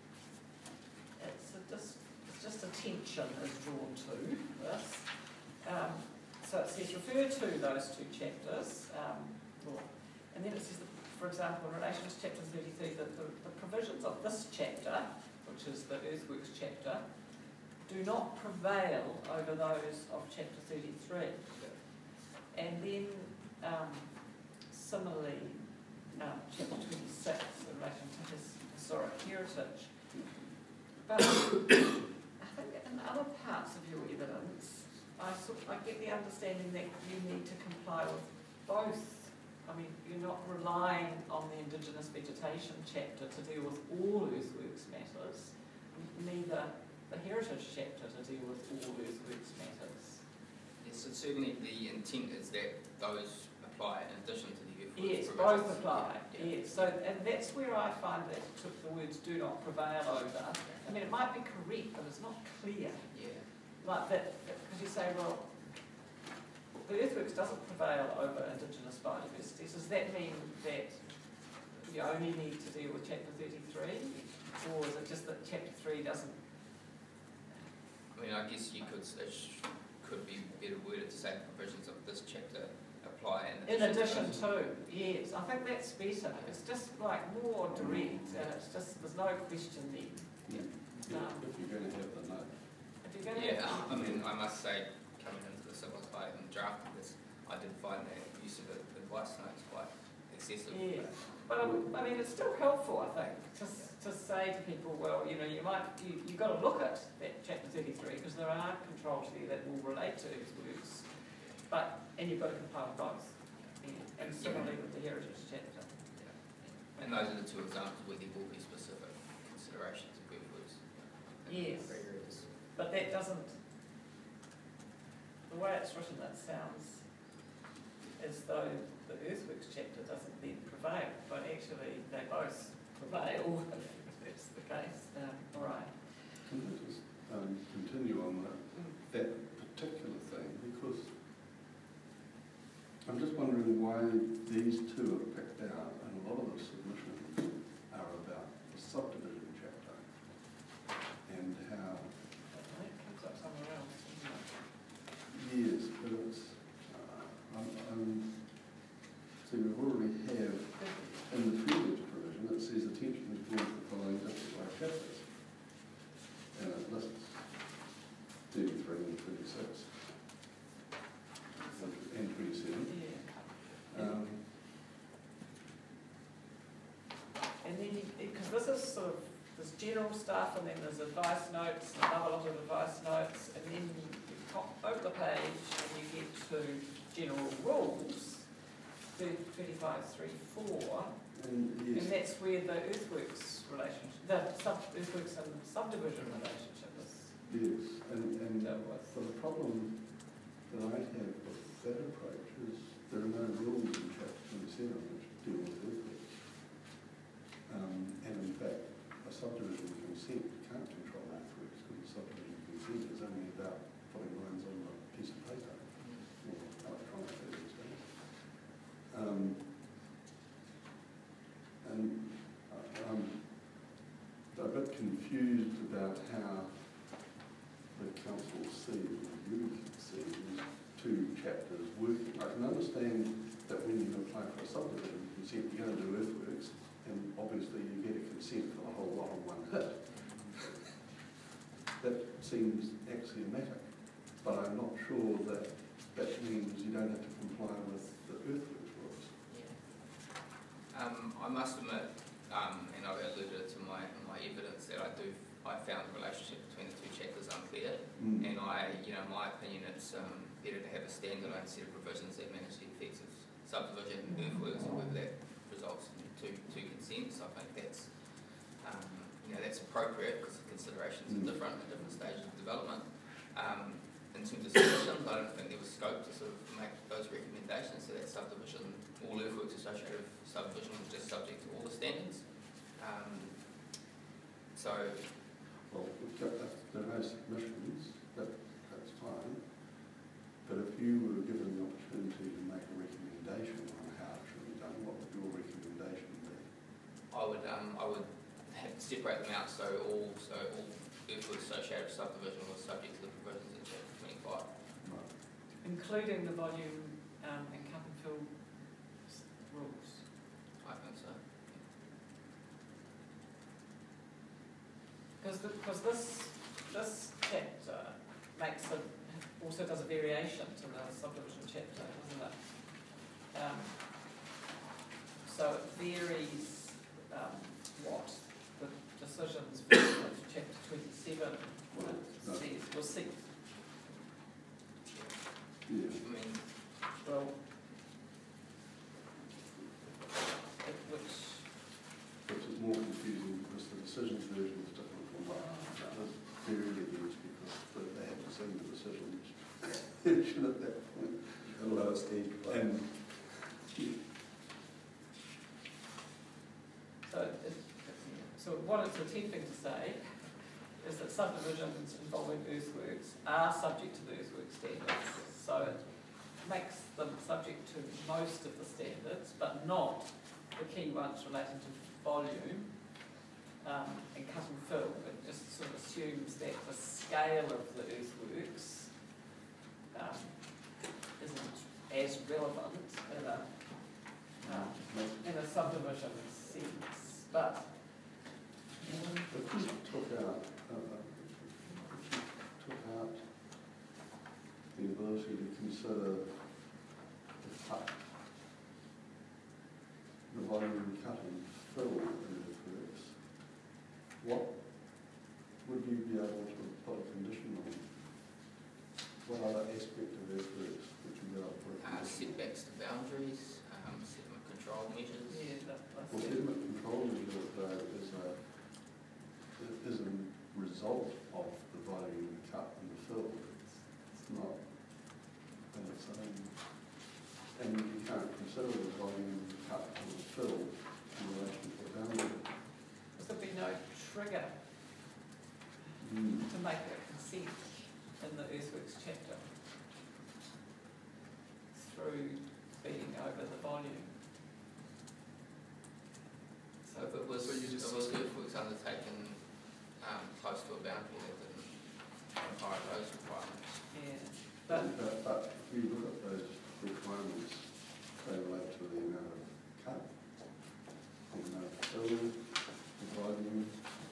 it's a dis, it's just a tension is drawn to this. Um, so it says refer to those two chapters. Um, well, and then it says, that, for example, in relation to chapter thirty-three, that the, the provisions of this chapter, which is the earthworks chapter, do not prevail over those of chapter thirty-three. And then um, similarly, um, chapter twenty-six in relation to his historic heritage. But I think in other parts of your evidence, I, sort of, I get the understanding that you need to comply with both. I mean, you're not relying on the Indigenous vegetation chapter to deal with all earthworks matters, neither the heritage chapter to deal with all earthworks matters. Yes, so certainly the intent is that those apply in addition to the earthworks Yes, provisions. both apply, Yeah, yeah. yes. So, and that's where I find that it took the words "do not prevail" over. I mean, it might be correct, but it's not clear. Yeah. Like that, because you say, well, the earthworks doesn't prevail over Indigenous biodiversity. Does that mean that you only need to deal with chapter thirty-three? Or is it just that chapter three doesn't? I mean, I guess you could, it sh- could be better worded to say the provisions of this chapter apply in In addition, addition to, yes, I think that's better. It's just like more direct, and it's just, there's no question there. Yeah. Um, If you're going to have the note. If you're going to Yeah, have I mean, I must say, coming into this, I was quite in drafting this, I did find that use of advice notes quite excessive. Yeah. But um, I mean, it's still helpful, I think, to people, well, you know, you might, you, you've got to look at that chapter thirty-three, because there are controls there that will relate to earthworks, but, and you've got to comply with both. Yeah. And similarly with the heritage chapter. And those are the two examples where there will be specific considerations of earthworks. Yes, but that doesn't, the way it's written, it sounds as though the earthworks chapter doesn't then prevail, but actually they both prevail, if that's the case. Um, all right. Can I just um, continue on that, that particular thing, because I'm just wondering why these two are picked out, and a lot of the submissions are about the subdivision chapter and how. It comes up somewhere else, doesn't it? Yes, but it's. Uh, I'm, I'm, so we already have in the privilege provision it says attention is drawn to the following district wide chapters, and it lists thirty-three and twenty-six and twenty-seven. Yeah. Um, And then, because this is sort of, there's general stuff, and then there's advice notes, and another lot of advice notes, and then you pop over the page and you get to general rules, twenty-five three four, and yes, and that's where the earthworks relationship, the sub, earthworks and subdivision relationship is yes, and, and dealt with. so the problem that I have with that approach is there are no rules in chapter twenty-seven which deal with earthworks. Um, and in fact, a subdivision consent can't control earthworks because the subdivision consent is only about putting lines on a piece of paper or electronically these days. Um, and uh, I'm a bit confused about how the council sees, you see these two chapters working. I can understand that when you apply for a subdivision consent, you're going to do earthworks, and obviously you get a consent for the whole lot on one hit. That seems axiomatic, but I'm not sure that that means you don't have to comply with the earthworks rules. Yeah. Um, I must admit, um, and I've alluded to my my evidence that I do, I found the relationship between the two chapters unclear, Mm. and I, you know, in my opinion, it's um, better to have a standalone set of provisions that manage the effects of subdivision and earthworks, and whether that results in two two consents. I think that's, um, you know, that's appropriate because the considerations Mm. are different at different stages of development. Um, in terms of subdivisions, I don't think there was scope to sort of make those recommendations. So that subdivision, all earthworks associated with subdivision was just subject to all the standards. Um, so, Well, we've got, if there are no submissions, that, that's fine. But if you were given the opportunity to make a recommendation on how it should be done, what would your recommendation be? I would um, I would have to separate them out so all so all earthworks associated with subdivision was subject to the provisions in chapter twenty-five. Right. Including the volume um, and cut and fill s- rules. I think so. Because because this this chapter makes a also does a variation to the subdivision chapter, doesn't it? Um, so it varies um, what the decisions for chapter twenty-seven No. says. We'll see. Yeah. I mean, Well, it, which Which is more confusing because the decisions version is different from what that was very used because they- they had to send the decision version at that point. And lower stage. And So, it, so what it's attempting to say is that subdivisions involving earthworks are subject to the earthworks standards. So it makes them subject to most of the standards, but not the key ones relating to volume um, and cut and fill. It just sort of assumes that the scale of the earthworks um, isn't as relevant in a, um, in a subdivision sense. But if you took out, uh, if you took out the ability to consider the cut, the volume cut and fill in earthworks, what would you be able to put a condition on? What other aspect of earthworks would you be able to put a Uh, condition on? setbacks to boundaries, um, sediment control measures. Yeah, that, that's Well, it. sediment control measure though is a, is a result of the volume cut and the fill. It's, it's not in its own, and you can't consider the volume cut and the fill in relation to the boundary. Because there'd be no trigger Mm. to make a consent in the earthworks chapter through being over the volume. So if it was, So you if it just- was earthworks undertaken um, close to a boundary that didn't require those requirements. Yeah, But, but but, but if you look at those requirements, they relate to the amount of cut, the amount of fill, the volume.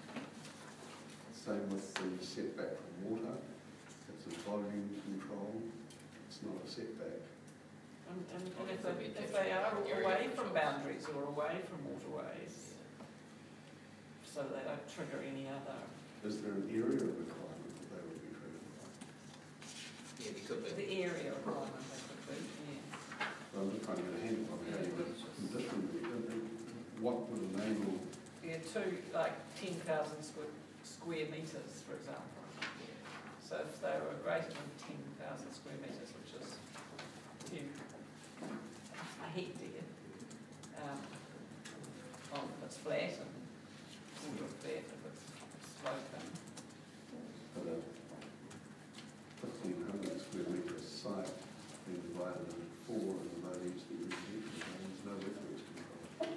Same with the setback from water. It's a volume control, it's not a setback. and, and, and if Could be they, if they are area away from controls. boundaries or away from waterways, so they don't trigger any other, Is there an area requirement that they would be triggered by? Yeah, there could be. the area requirement they could be, yeah. I'm just trying to get a handle on how you would condition the, what would enable, Yeah, two, like ten thousand square, square metres, for example. So if they were greater than ten thousand square metres, which is ten, a hectare, um, on, if it's flat and quarter flat, if it's sloping. for the fifteen hundred square metre site being divided into four and the low density residential, there's no earthworks control,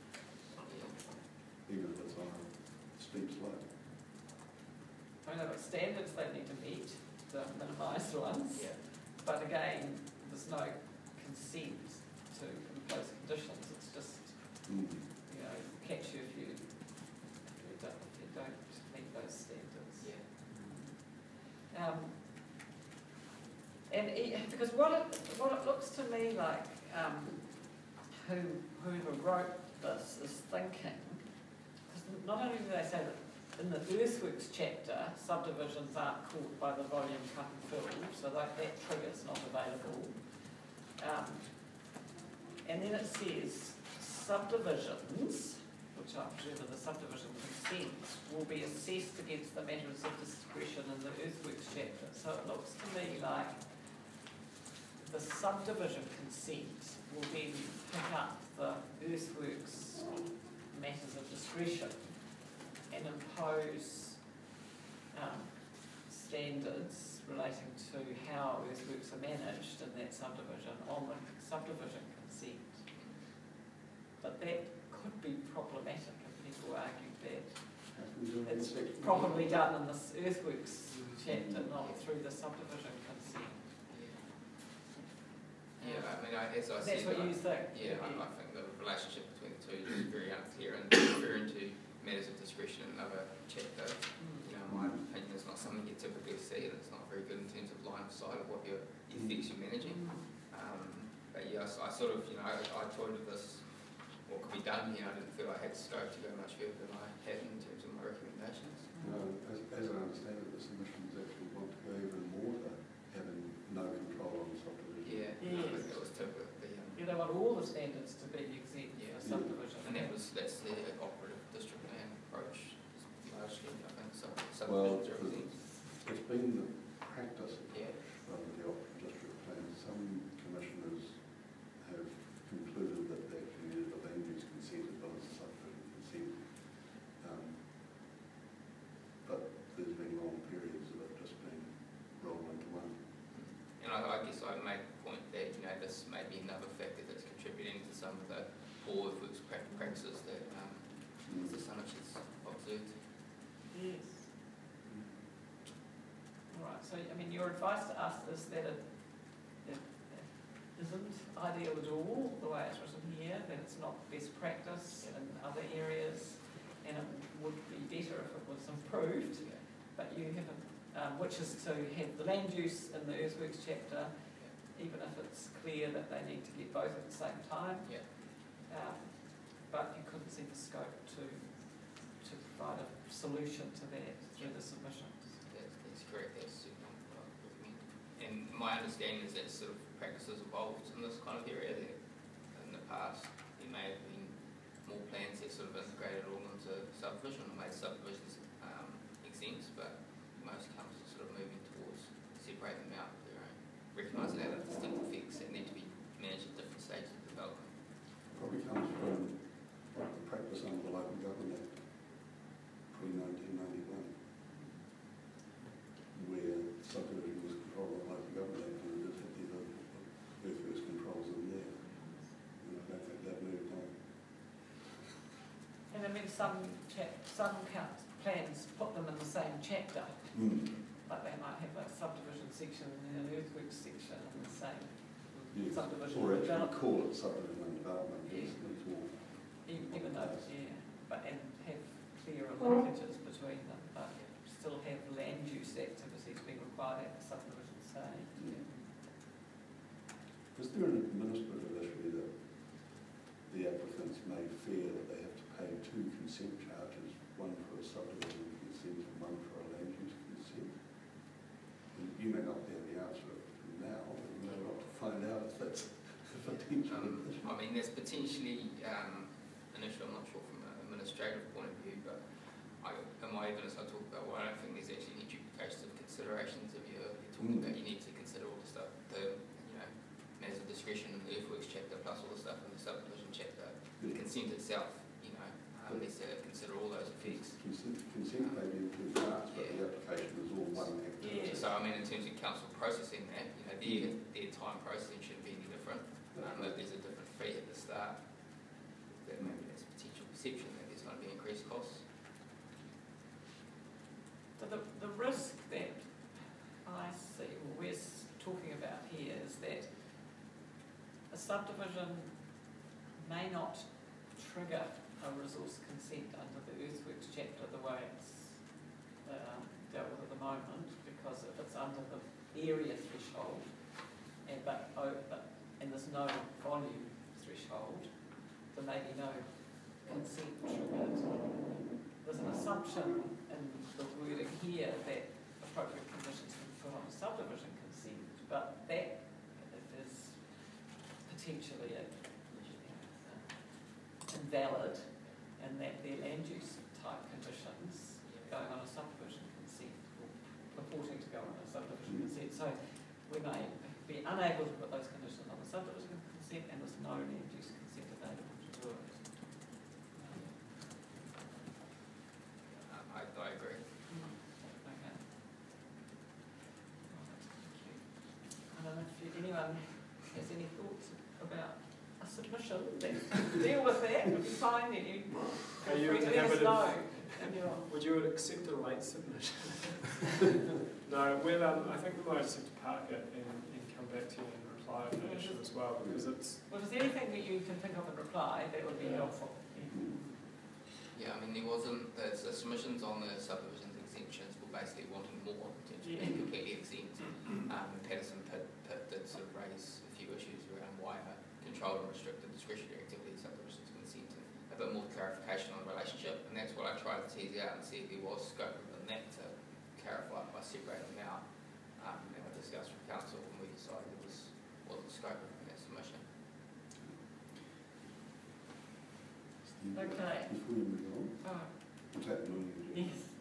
even if it's on a steep slope. I know what standards they need to meet, the minimised ones, Yeah. but again, there's no consent to impose conditions, it's just, Mm. you know, catch you if you, if you don't, if you don't meet those standards. Yeah. Um, and e because what it, what it looks to me like, um, who, whoever wrote this is thinking, because not only do they say that in the earthworks chapter, subdivisions aren't caught by the volume cut and fill, so that, that trigger's not available. Um, and then it says subdivisions, which I presume are the subdivision consents, will be assessed against the matters of discretion in the earthworks chapter. So it looks to me like the subdivision consent will then pick up the earthworks matters of discretion and impose um, standards relating to how earthworks are managed in that subdivision on the subdivision consent. But that could be problematic if people argue that Happens in it's section. probably done in this earthworks chapter, not through the subdivision consent. Yeah, I mean, I, as I said, That's what I- you think? yeah, I, I think the relationship between the two is very unclear and referring to matters of discretion in another chapter. Mm. You know, in my opinion, it's not something you typically see, and it's not very good in terms of line of sight of what your the effects you're managing. Um, but yes, I sort of, you know, I, I toyed with this, what could be done here. I didn't feel I had scope to go much further than I had in terms of my recommendations. No, as, as I understand it, the submissions actually want to go even more to having no control on the subdivision. Yeah, I Yes. think that was typical. The, um, You know, want all the standards to be exempt Yeah. for subdivision. and that was that's the operative district plan approach, largely. I think so. Well, Subdivisions are exempt. it's been the practice Yeah. rather than the operative district plan. Some commissioners have concluded that they actually needed a land use consent as well as a subdivision consent. Um, but there's been long periods of it just being rolled into one. And I, I guess I'd make the point that, you know, this may be another factor that's contributing to some of the poor earthworks prac- practices that um, Mister Summich has observed. Yes. All right, so, I mean, your advice to us is that it, it, it isn't ideal at all, the way it's written here, that it's not best practice in other areas, and it would be better if it was improved, but you haven't, um, which is to have the land use in the earthworks chapter, even if it's clear that they need to get both at the same time. Yeah. Um, but you couldn't see the scope to, to provide a solution to that through the submissions. That's, that's correct, that's certainly what I recommend. And my understanding is that sort of practice has evolved in this kind of area, that in the past there may have been more plans that sort of integrated all into subdivision or made subdivisions um, exempt, but most councils are sort of moving towards separating them out of their own, recognising that there are distinct effects that need to be managed at different stages of development. Probably comes from the practice under the Local Government Act, pre nineteen ninety-one, where subdivision was controlled by the Local Government Act, and it did have the ability to put earthworks controls in there. And I don't think that moved on. And I mean, some chap, some count plans put them in the same chapter, Mm. but they might have a subdivision section and then an earthworks section in the same Yes. subdivision. Or actually development. call it subdivision and development. Yeah. It's, it's all Even, even though, yeah, but and have clearer linkages between them, but still have land use activities being required at the subdivision stage. Yeah. Is there an administrative issue that the applicants may fear that they have to pay two consent charges, one for a subdivision consent and one for a land use consent? And you may not have the answer now, but you may want to find out if that's a potential Um, issue. I mean, there's potentially um, an issue, I'm not sure from an administrative point of view, but I, in my evidence I talk about, well, I don't think there's actually any duplication of considerations if you're, you're talking Mm. about, you need to consider all the stuff, the, you know, matters of discretion in the earthworks chapter plus all the stuff in the subdivision chapter. The Yeah. consent itself, you know, um, needs to consider all those effects. Consent, consent may be in two parts, but the application is all one activity. Yeah. So, I mean, in terms of council processing that, you know, their, their time processing shouldn't be any different. Um, if there's a different fee at the start, that maybe there's a potential perception that there's going to be increased costs. So the, the risk that I see, or we're s- talking about here, is that a subdivision may not trigger a resource consent under the earthworks chapter the way it's um, dealt with at the moment, because if it's under the area threshold, and but, oh, but and there's no volume threshold, there may be no consent triggered. There's an assumption in the wording here that appropriate conditions can be put on a subdivision consent, but that is potentially a, invalid, and that their land use type conditions going on a subdivision consent, or purporting to go on a subdivision consent. So we may be unable to put those conditions on the subdivision consent, and there's no land use consent available to do it. Um, I, I agree. Okay. Right, thank you. I don't know if you, anyone has any thoughts about a submission that deal with that, it'll be fine, then you Are you free to let us inhabited- know. And you're, Would you accept a late submission? No, well, um, I think we might just have to park it and, and come back to you and reply on that issue as well, because it's, well, is there anything that you can think of in reply that would be Yeah. helpful? Yeah, I mean, there wasn't, the, the submissions on the subdivisions exemptions were basically wanting more in terms of being Yeah. completely exempt. Um, and Patterson Pit, Pit did sort of raise a few issues around why a controlled and restricted discretionary activity subdivisions consent, and a bit more clarification on the relationship, and that's what I tried to tease out and see if there was scope within that to clarify by separating them out. Um, and we discussed with council and we decided there was, wasn't scope within that submission. Okay. Before you move on, Oh, is that annoying you? yes.